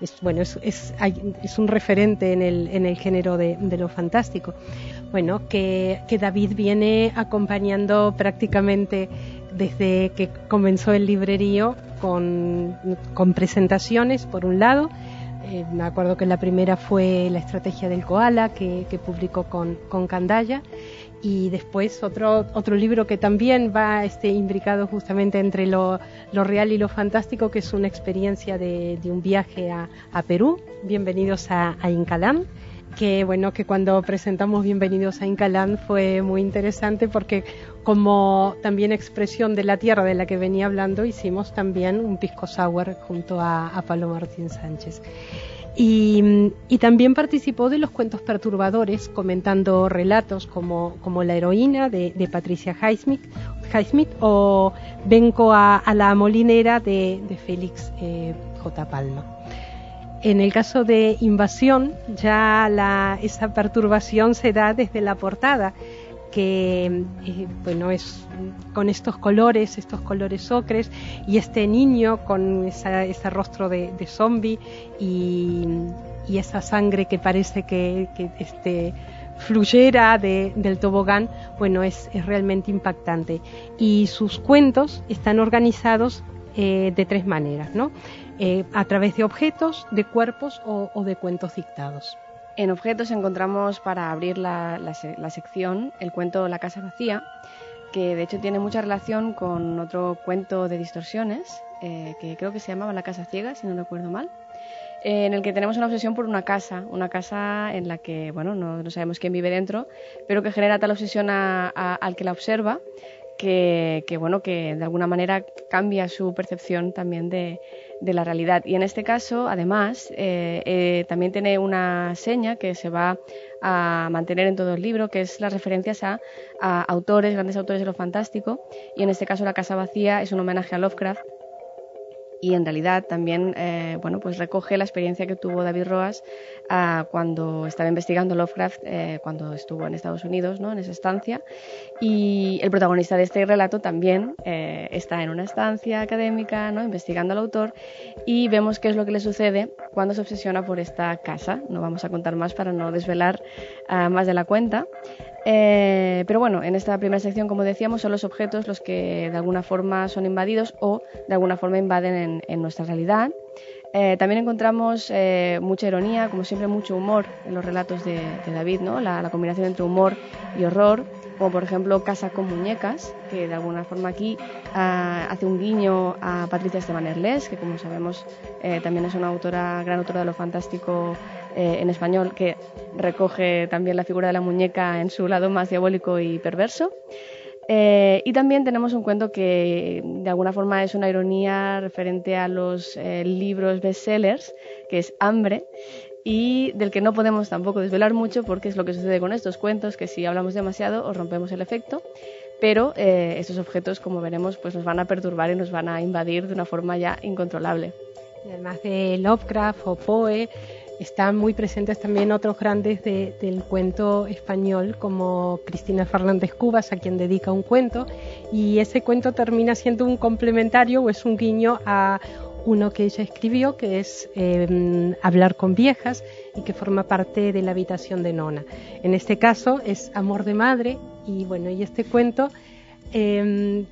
[SPEAKER 13] Es un referente en el género de lo fantástico. Bueno, que David viene acompañando prácticamente desde que comenzó el librerío con presentaciones, por un lado. Me acuerdo que la primera fue La estrategia del koala, que publicó con Candaya, y después otro libro que también va imbricado justamente entre lo real y lo fantástico, que es una experiencia de un viaje a Perú, Bienvenidos a Incalán, que cuando presentamos Bienvenidos a Incalán fue muy interesante, porque como también expresión de la tierra de la que venía hablando, hicimos también un pisco sour junto a Pablo Martín Sánchez. Y también participó de los cuentos perturbadores, comentando relatos como La heroína de Patricia Highsmith o Vengo a la molinera de Félix J. Palma. En el caso de Invasión, ya esa perturbación se da desde la portada, que es con estos colores ocres, y este niño con ese rostro de zombie y esa sangre que parece que fluyera del tobogán. Es realmente impactante, y sus cuentos están organizados de tres maneras, ¿no? A través de objetos, de cuerpos o de cuentos dictados.
[SPEAKER 15] En objetos encontramos, para abrir la sección, el cuento La casa vacía, que de hecho tiene mucha relación con otro cuento de Distorsiones, que creo que se llamaba La casa ciega, si no recuerdo mal, en el que tenemos una obsesión por una casa en la que no sabemos quién vive dentro, pero que genera tal obsesión al que la observa que de alguna manera cambia su percepción también de la realidad. Y en este caso, además, también tiene una seña que se va a mantener en todo el libro, que es las referencias a autores, grandes autores de lo fantástico, y en este caso La casa vacía es un homenaje a Lovecraft, y en realidad también recoge la experiencia que tuvo David Roas cuando estaba investigando Lovecraft, cuando estuvo en Estados Unidos, ¿no?, en esa estancia, y el protagonista de este relato también está en una estancia académica, ¿no?, investigando al autor, y vemos qué es lo que le sucede cuando se obsesiona por esta casa. No vamos a contar más para no desvelar más de la cuenta. Pero en esta primera sección, como decíamos, son los objetos los que de alguna forma son invadidos o de alguna forma invaden en nuestra realidad. También encontramos mucha ironía, como siempre mucho humor en los relatos de David, ¿no? La combinación entre humor y horror, como por ejemplo Casa con muñecas, que de alguna forma aquí hace un guiño a Patricia Esteban-Erlés, que como sabemos también es una gran autora de lo fantástico en español, que recoge también la figura de la muñeca en su lado más diabólico y perverso. Y también tenemos un cuento que de alguna forma es una ironía referente a los libros bestsellers, que es Hambre, y del que no podemos tampoco desvelar mucho, porque es lo que sucede con estos cuentos, que si hablamos demasiado os rompemos el efecto, pero estos objetos, como veremos, pues nos van a perturbar y nos van a invadir de una forma ya incontrolable.
[SPEAKER 13] Además de Lovecraft o Poe, están muy presentes también otros grandes del cuento español, como Cristina Fernández Cubas, a quien dedica un cuento, y ese cuento termina siendo un complementario o es un guiño a uno que ella escribió, que es Hablar con viejas, y que forma parte de la habitación de Nona. En este caso es Amor de madre, y bueno, y este cuento, el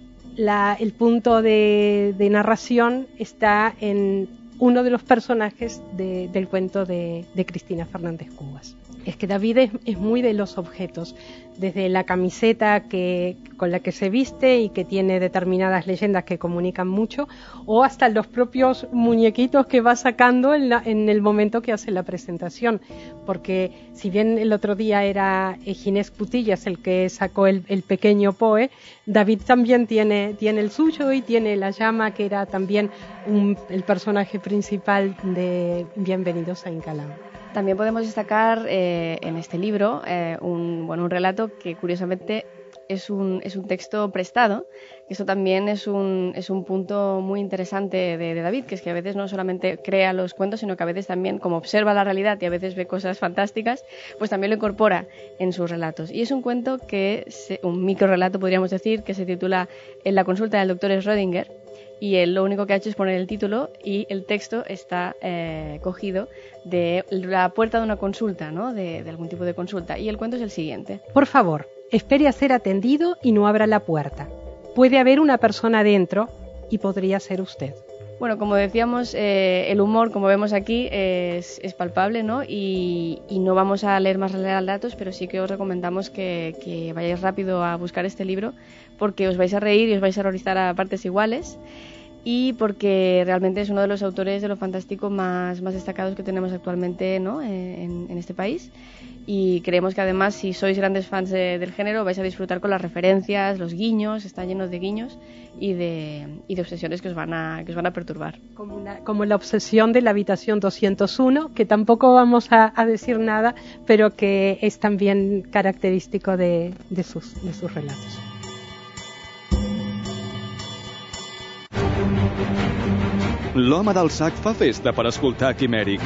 [SPEAKER 13] punto de narración está en uno de los personajes del cuento de Cristina Fernández Cubas. Es que David es muy de los objetos, desde la camiseta con la que se viste y que tiene determinadas leyendas que comunican mucho, o hasta los propios muñequitos que va sacando en el momento que hace la presentación. Porque si bien el otro día era Ginés Cutillas el que sacó el pequeño Poe, David también tiene el suyo, y tiene la llama, que era también el personaje principal de Bienvenidos a Incalán.
[SPEAKER 15] También podemos destacar en este libro un relato que curiosamente es un texto prestado. Eso también es un punto muy interesante de David, que es que a veces no solamente crea los cuentos, sino que a veces también, como observa la realidad y a veces ve cosas fantásticas, pues también lo incorpora en sus relatos. Y es un cuento un microrelato, podríamos decir, que se titula En la consulta del doctor Schrödinger. Y él lo único que ha hecho es poner el título, y el texto está cogido de la puerta de una consulta, ¿no? De algún tipo de consulta. Y el cuento es el siguiente.
[SPEAKER 13] Por favor, espere a ser atendido y no abra la puerta. Puede haber una persona dentro y podría ser usted.
[SPEAKER 15] Bueno, como decíamos, el humor, como vemos aquí, es palpable, ¿no? Y no vamos a leer más relatos, pero sí que os recomendamos que vayáis rápido a buscar este libro, porque os vais a reír y os vais a horrorizar a partes iguales, y porque realmente es uno de los autores de lo fantástico más destacados que tenemos actualmente, ¿no? en este país. Y creemos que además, si sois grandes fans del género, vais a disfrutar con las referencias, los guiños, está lleno de guiños y de obsesiones que os van a perturbar.
[SPEAKER 13] Como la obsesión de la habitación 201, que tampoco vamos a decir nada, pero que es también característico de sus relatos.
[SPEAKER 11] L'home del sac fa festa per escoltar Quimèric.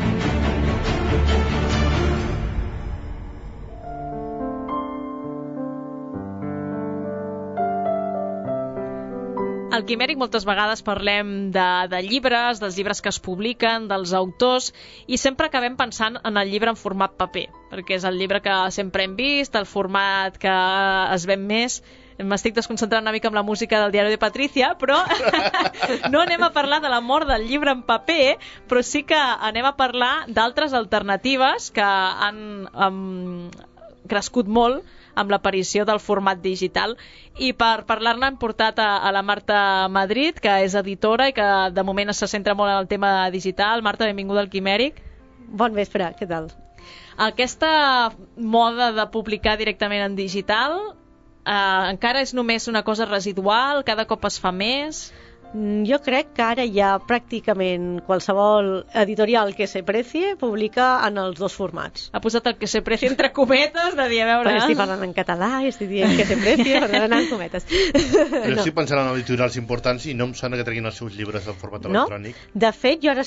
[SPEAKER 1] Al Quimèric moltes vegades parlem de llibres, dels llibres que es publiquen, dels autors, i sempre acabem pensant en el llibre en format paper, perquè és el llibre que sempre hem vist, el format que es ven més. M'estic desconcentrant una mica amb la música del diari de Patricia, però no anem a parlar de la mort del llibre en paper, però sí que anem a parlar d'altres alternatives que han crescut molt amb l'aparició del format digital. I per parlar-ne hem portat a la Marta Madrid, que és editora i que de moment se centra molt en el tema digital. Marta, benvinguda al Quimèric.
[SPEAKER 16] Bon vespre, què tal?
[SPEAKER 1] Aquesta moda de publicar directament en digital encara és només una cosa residual? Cada cop es fa més?
[SPEAKER 16] Jo crec que ara ja pràcticament qualsevol editorial que se precie publica en els dos formats.
[SPEAKER 1] Ha posat el que se precie entre cometes, de dir, a veure...
[SPEAKER 16] Perquè estic parlant en català i estic dient que se precie, per tant, en cometes.
[SPEAKER 4] Jo estic pensant en editorials importants i no em sona que treguin els seus llibres en format electrònic.
[SPEAKER 16] De fet, jo ara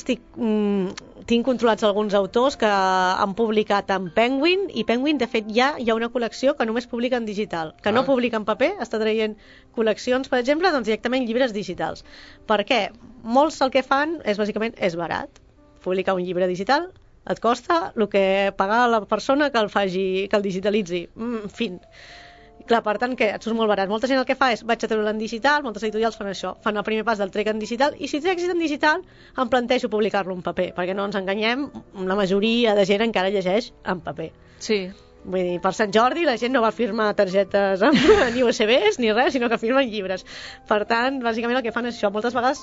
[SPEAKER 16] tinc controlats alguns autors que han publicat en Penguin, i Penguin, de fet, ja hi ha una col·lecció que només publica en digital, que no publica en paper, està traient col·leccions, per exemple, doncs directament llibres digitals. Per què? Molts el que fan bàsicament és barat. Publicar un llibre digital et costa el que pagar la persona que el digitalitzi. Fin. Clar, per tant, que et surt molt barat. Molta gent el que fa és vaig a treure-lo en digital, moltes editorials fan això, fan el primer pas del trec en digital, i si té èxit en digital em plantejo publicar-lo en paper, perquè no ens enganyem, la majoria de gent encara llegeix en paper.
[SPEAKER 1] Sí.
[SPEAKER 16] Vull dir, per Sant Jordi la gent no va firmar targetes ni USBs ni res, sinó que firmen llibres. Per tant, bàsicament el que fan és això. Moltes vegades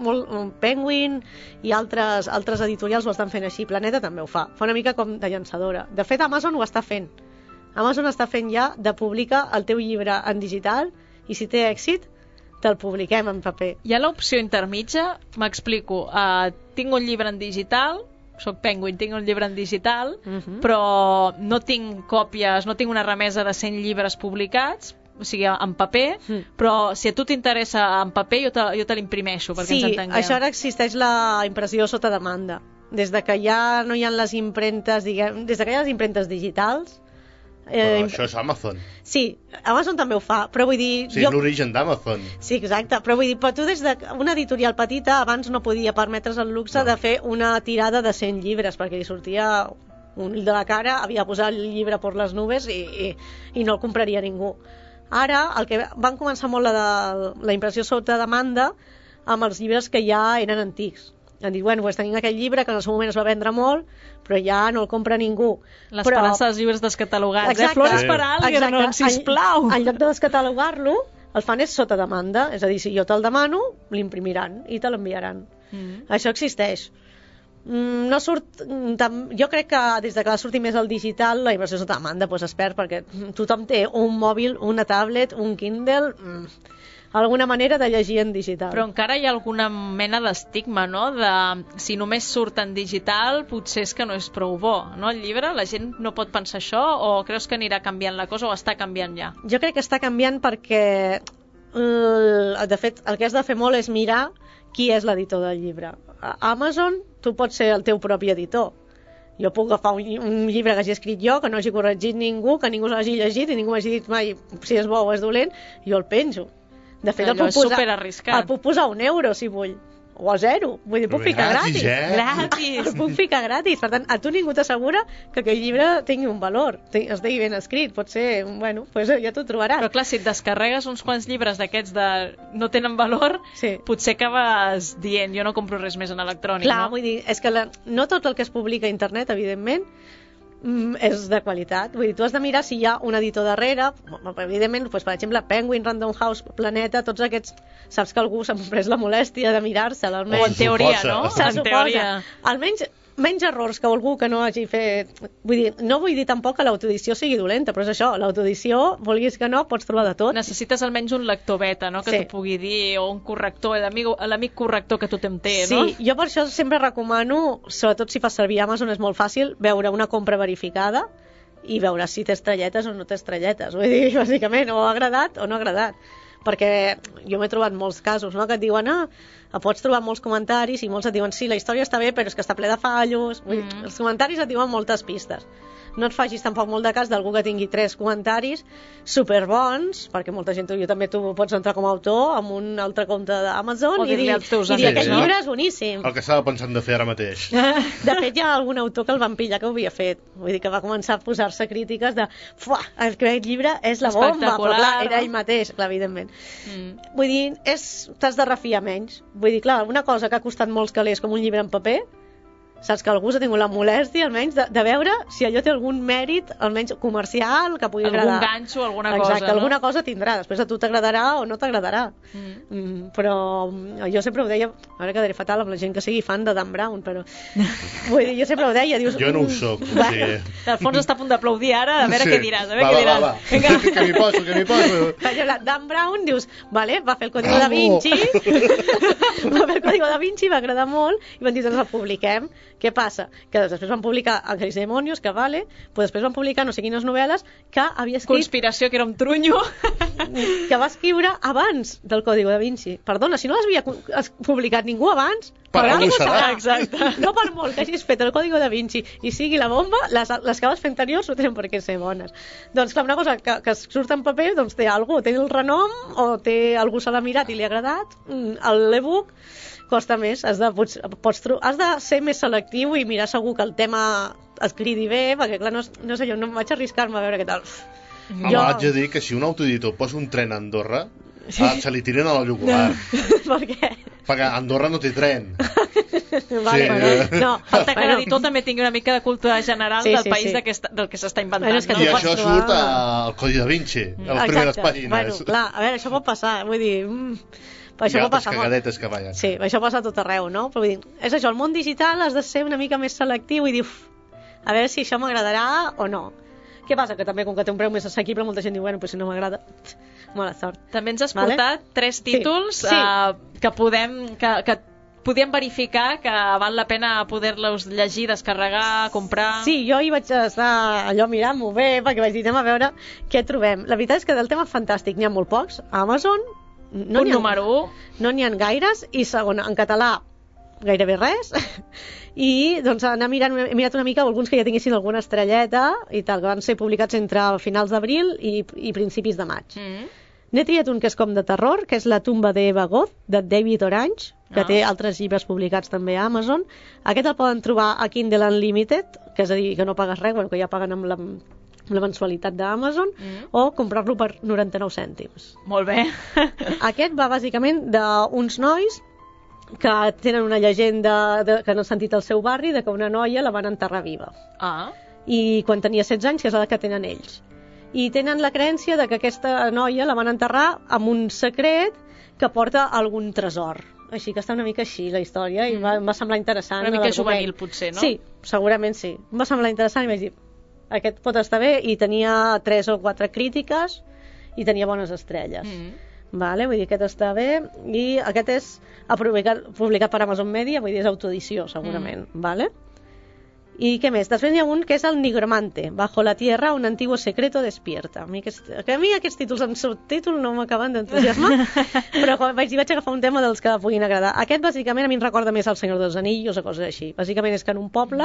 [SPEAKER 16] Penguin i altres editorials ho estan fent així. Planeta també ho fa una mica com de llançadora. De fet, Amazon ho està fent. Amazon està fent ja de publicar el teu llibre en digital, i si té èxit te'l publiquem en paper.
[SPEAKER 1] Hi ha l'opció intermitja, m'explico. Tinc un llibre en digital, soc Penguin, tinc un llibre en digital, però no tinc còpies, no tinc una remesa de 100 llibres publicats, o sigui, en paper, però si a tu t'interessa en paper, jo te l'imprimeixo, perquè ens entenguem.
[SPEAKER 16] Sí, això ara existeix la impressió sota demanda. Des de que ja no hi ha les impremtes, des de que hi ha les impremtes digitals,
[SPEAKER 4] Però això és Amazon.
[SPEAKER 16] Sí, Amazon també ho fa, però vull dir...
[SPEAKER 4] Sí, és l'origen d'Amazon.
[SPEAKER 16] Sí, exacte, però vull dir, però tu des d'una editorial petita abans no podia permetre's el luxe de fer una tirada de 100 llibres, perquè li sortia un ull de la cara, havia posat el llibre per les nubes i no el compraria ningú. Ara, el que van començar molt la impressió sota demanda amb els llibres que ja eren antics. Han dit, bueno, tenim aquell llibre que en el seu moment es va vendre molt, però ja no el compra ningú.
[SPEAKER 1] L'esperança dels llibres descatalogats.
[SPEAKER 16] Exacte.
[SPEAKER 1] Flores per Algernon, sisplau.
[SPEAKER 16] En lloc de descatalogar-lo, el fan és sota demanda. És a dir, si jo te'l demano, l'imprimiran i te l'enviaran. Això existeix. No surt jo crec que des de que va sortir més el digital la impressió sota demanda es perd, perquè tothom té un mòbil, una tablet, un Kindle, alguna manera de llegir en digital.
[SPEAKER 1] Però encara hi ha alguna mena d'estigma, no? De si només surt en digital potser és que no és prou bo, no? El llibre, la gent no pot pensar això, o creus que anirà canviant la cosa o està canviant ja?
[SPEAKER 16] Jo crec que està canviant perquè de fet el que has de fer molt és mirar qui és l'editor del llibre. A Amazon tu pots ser el teu propi editor. Jo puc agafar un llibre que hagi escrit jo, que no hagi corregit ningú, que ningú l'hagi llegit i ningú m'hagi dit mai si és bo o és dolent, jo el penjo. De fet, el puc posar €1 si vull, o a 0, vull dir, puc ficar gratis. Gratis! Puc ficar gratis, per tant, a tu ningú t'assegura que aquell llibre tingui un valor, estigui ben escrit, pot ser, bueno, pues ja t'ho trobaràs.
[SPEAKER 1] Però clar, si et descarregues uns quants llibres d'aquests de no tenen valor, potser acabes dient, jo no compro res més en electrònic,
[SPEAKER 16] clar,
[SPEAKER 1] no?
[SPEAKER 16] Vull dir, és que no tot el que es publica a internet, evidentment, és de qualitat. Vull dir, tu has de mirar si hi ha un editor darrere. Evidentment, per exemple, Penguin, Random House, Planeta, tots aquests, saps que algú s'ha pres la molèstia de mirar-se'l, almenys.
[SPEAKER 1] O en teoria, no?
[SPEAKER 16] En teoria. Almenys menys errors que algú que no hagi fet... Vull dir, no vull dir tampoc que l'autoedició sigui dolenta, però és això, l'autoedició, vulguis que no, pots trobar de tot.
[SPEAKER 1] Necessites almenys un lector beta, no?, que t'ho pugui dir, o un corrector, l'amic corrector que tothom té, no?
[SPEAKER 16] Sí, jo per això sempre recomano, sobretot si fas servir Amazon, és molt fàcil veure una compra verificada i veure si té estrelletes o no té estrelletes. Vull dir, bàsicament, o ha agradat o no ha agradat. Perquè jo m'he trobat molts casos, no?, que et diuen, pots trobar molts comentaris i molts et diuen, sí, la història està bé, però és que està ple de fallos. Vull dir, els comentaris et diuen moltes pistes. No et facis tampoc molt de cas d'algú que tingui 3 comentaris superbons, perquè molta gent, jo també, tu pots entrar com a autor amb un altre compte d'Amazon i dir aquest llibre és boníssim.
[SPEAKER 4] El que estava pensant de fer ara mateix.
[SPEAKER 16] De fet, hi ha algun autor que el van pillar que ho havia fet. Vull dir que va començar a posar-se crítiques de aquest llibre és la bomba, però clar, era ell mateix, clar, evidentment. Vull dir, t'has de refiar menys. Vull dir, clar, una cosa que ha costat molts calés com un llibre en paper, saps que algú s'ha tingut la molèstia almenys de veure si allò té algun mèrit almenys comercial que pugui agradar.
[SPEAKER 1] Algun ganxo, alguna cosa.
[SPEAKER 16] Exacte, alguna cosa tindrà. Després a tu t'agradarà o no t'agradarà. Però jo sempre ho deia, ara quedaré fatal amb la gent que sigui fan de Dan Brown, però vull dir, jo sempre ho deia, dius...
[SPEAKER 4] Jo no ho soc.
[SPEAKER 1] L'Alfons està a punt d'aplaudir ara, a veure què diràs.
[SPEAKER 4] Va. Que m'hi poso.
[SPEAKER 16] Dan Brown, dius, vale, va fer el Código da Vinci, va agradar molt, i van dir, doncs el publiquem. Què passa? Que després van publicar Ángeles y Demonios, que vale, però després van publicar no sé quines novel·les que havia escrit...
[SPEAKER 1] Conspiració, que era un trunyo.
[SPEAKER 16] Que va escriure abans del Código da Vinci. Perdona, si no les havia publicat ningú abans,
[SPEAKER 4] per algú serà.
[SPEAKER 16] Exacte. No per molt que hagis fet el Código da Vinci i sigui la bomba, les que vas fer anteriors no tenen per què ser bones. Doncs clar, una cosa que surt en paper, doncs té alguna cosa, té el renom, o algú se l'ha mirat i li ha agradat, l'e-book costa més, has de ser més selectiu i mirar segur que el tema es cridi bé, perquè clar, no és allò, no em vaig arriscar-me a veure què tal.
[SPEAKER 4] Haig de dir que si un autoeditor posa un tren a Andorra, se li tiren a la jugular.
[SPEAKER 16] Per què?
[SPEAKER 4] Perquè Andorra no té tren.
[SPEAKER 1] Falta que l'editor també tingui una mica de cultura general del país del que s'està inventant.
[SPEAKER 4] I això surt al Codi da Vinci, a les primeres pàgines.
[SPEAKER 16] Bueno, clar, a veure, això pot passar, vull dir...
[SPEAKER 4] Això pot passar cagadetes que ballen.
[SPEAKER 16] Sí, això passa a tot arreu, no? Però vull dir, és això, el món digital has de ser una mica més selectiu i dir, a veure si això m'agradarà o no. Què passa? Que també, com que té un preu més assequible, molta gent diu, bueno, pues si no m'agrada, mala sort.
[SPEAKER 1] També ens has portat 3 títols que podíem verificar que val la pena poder-los llegir, descarregar, comprar...
[SPEAKER 16] Sí, jo hi vaig estar allò mirant-m'ho bé, perquè vaig dir, anem a veure què trobem. La veritat és que del tema fantàstic n'hi ha molt pocs. A Amazon...
[SPEAKER 1] Punt número 1.
[SPEAKER 16] No n'hi ha gaires, i segon, en català gairebé res, i doncs he mirat una mica alguns que ja tinguessin alguna estrelleta i tal, que van ser publicats entre finals d'abril i principis de maig. N'he triat un que és com de terror, que és La tumba d'Eva Goth, de David Orange, que té altres llibres publicats també a Amazon. Aquest el poden trobar a Kindle Unlimited, que és a dir, que no pagues res, que ja paguen amb la mensualitat d'Amazon, o comprar-lo per 99 cèntims.
[SPEAKER 1] Molt bé.
[SPEAKER 16] Aquest va bàsicament d'uns nois que tenen una llegenda que han sentit al seu barri de que una noia la van enterrar viva. I quan tenia 16 anys, que és la que tenen ells. I tenen la creença de que aquesta noia la van enterrar amb un secret que porta algun tresor. Així que està una mica així la història i em va semblar interessant.
[SPEAKER 1] Una mica juvenil potser, no?
[SPEAKER 16] Sí, segurament sí. Em va semblar interessant i vaig dir, aquest pot estar bé, i tenia 3 o 4 crítiques i tenia bones estrelles. Vale? Vull dir, aquest està bé, i aquest és publicat per Amazon Media, vull dir, és autoedició segurament. Vale? I què més? Després hi ha un que és el Nigromante, Bajo la tierra, un antiguo secreto despierta. A mi aquests títols en subtítol no m'acaben d'entusiasmar, però vaig agafar un tema dels que puguin agradar. Aquest bàsicament a mi em recorda més al Senyor dels Anillos o coses així. Bàsicament és que en un poble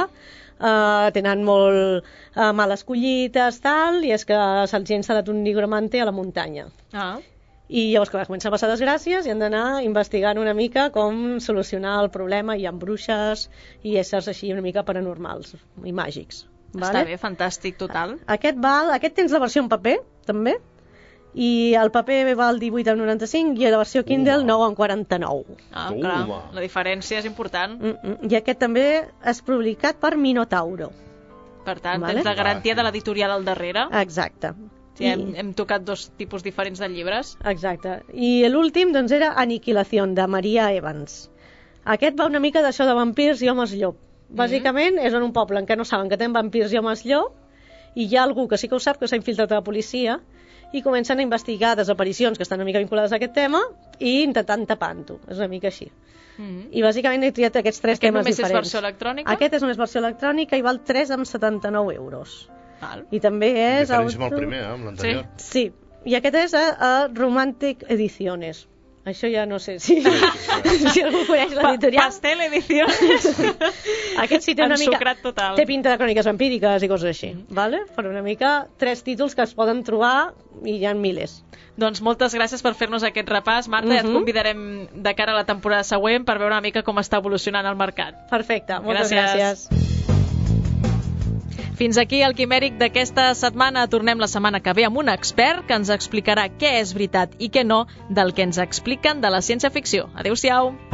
[SPEAKER 16] tenen molt males collites, tal, i és que se'ls ha instal·lat un Nigromante a la muntanya. I llavors que comencen a passar desgràcies i han d'anar investigant una mica com solucionar el problema. Hi ha bruixes i éssers així una mica paranormals i màgics.
[SPEAKER 1] Està bé, fantàstic, total.
[SPEAKER 16] Aquest tens la versió en paper, també, i el paper val 18,95 i la versió Kindle 9,49.
[SPEAKER 1] Clar, la diferència és important.
[SPEAKER 16] I aquest també és publicat per Minotauro.
[SPEAKER 1] Per tant, tens la garantia de l'editorial al darrere.
[SPEAKER 16] Exacte.
[SPEAKER 1] Sí, hem tocat 2 tipus diferents de llibres.
[SPEAKER 16] Exacte. I l'últim doncs era Aniquilación, de Maria Evans. Aquest va una mica d'això de vampirs i homes llop. Bàsicament és en un poble en què no saben que tenen vampirs i homes llop, i hi ha algú que sí que ho sap, que s'ha infiltrat a la policia, i comencen a investigar desaparicions que estan una mica vinculades a aquest tema i intentant tapant-ho. És una mica així. I bàsicament he triat aquests 3 temes diferents.
[SPEAKER 1] Aquest només és versió electrònica?
[SPEAKER 16] Aquest és només versió electrònica i val 3,79 €. I també és...
[SPEAKER 4] Diferència amb el primer, amb l'anterior.
[SPEAKER 16] Sí, i aquest és a Romantic Ediciones. Això ja no sé si algú coneix l'editorial.
[SPEAKER 1] Pastel Ediciones.
[SPEAKER 16] Aquest sí té una mica...
[SPEAKER 1] Ensucrat total.
[SPEAKER 16] Té pinta de cròniques vampíriques i coses així. Però una mica 3 títols que es poden trobar i hi ha milers.
[SPEAKER 1] Doncs moltes gràcies per fer-nos aquest repàs. Marta, et convidarem de cara a la temporada següent per veure una mica com està evolucionant el mercat.
[SPEAKER 16] Perfecte, moltes gràcies.
[SPEAKER 1] Fins aquí el Quimèric d'aquesta setmana. Tornem la setmana que ve amb un expert que ens explicarà què és veritat i què no del que ens expliquen de la ciència-ficció. Adéu-siau.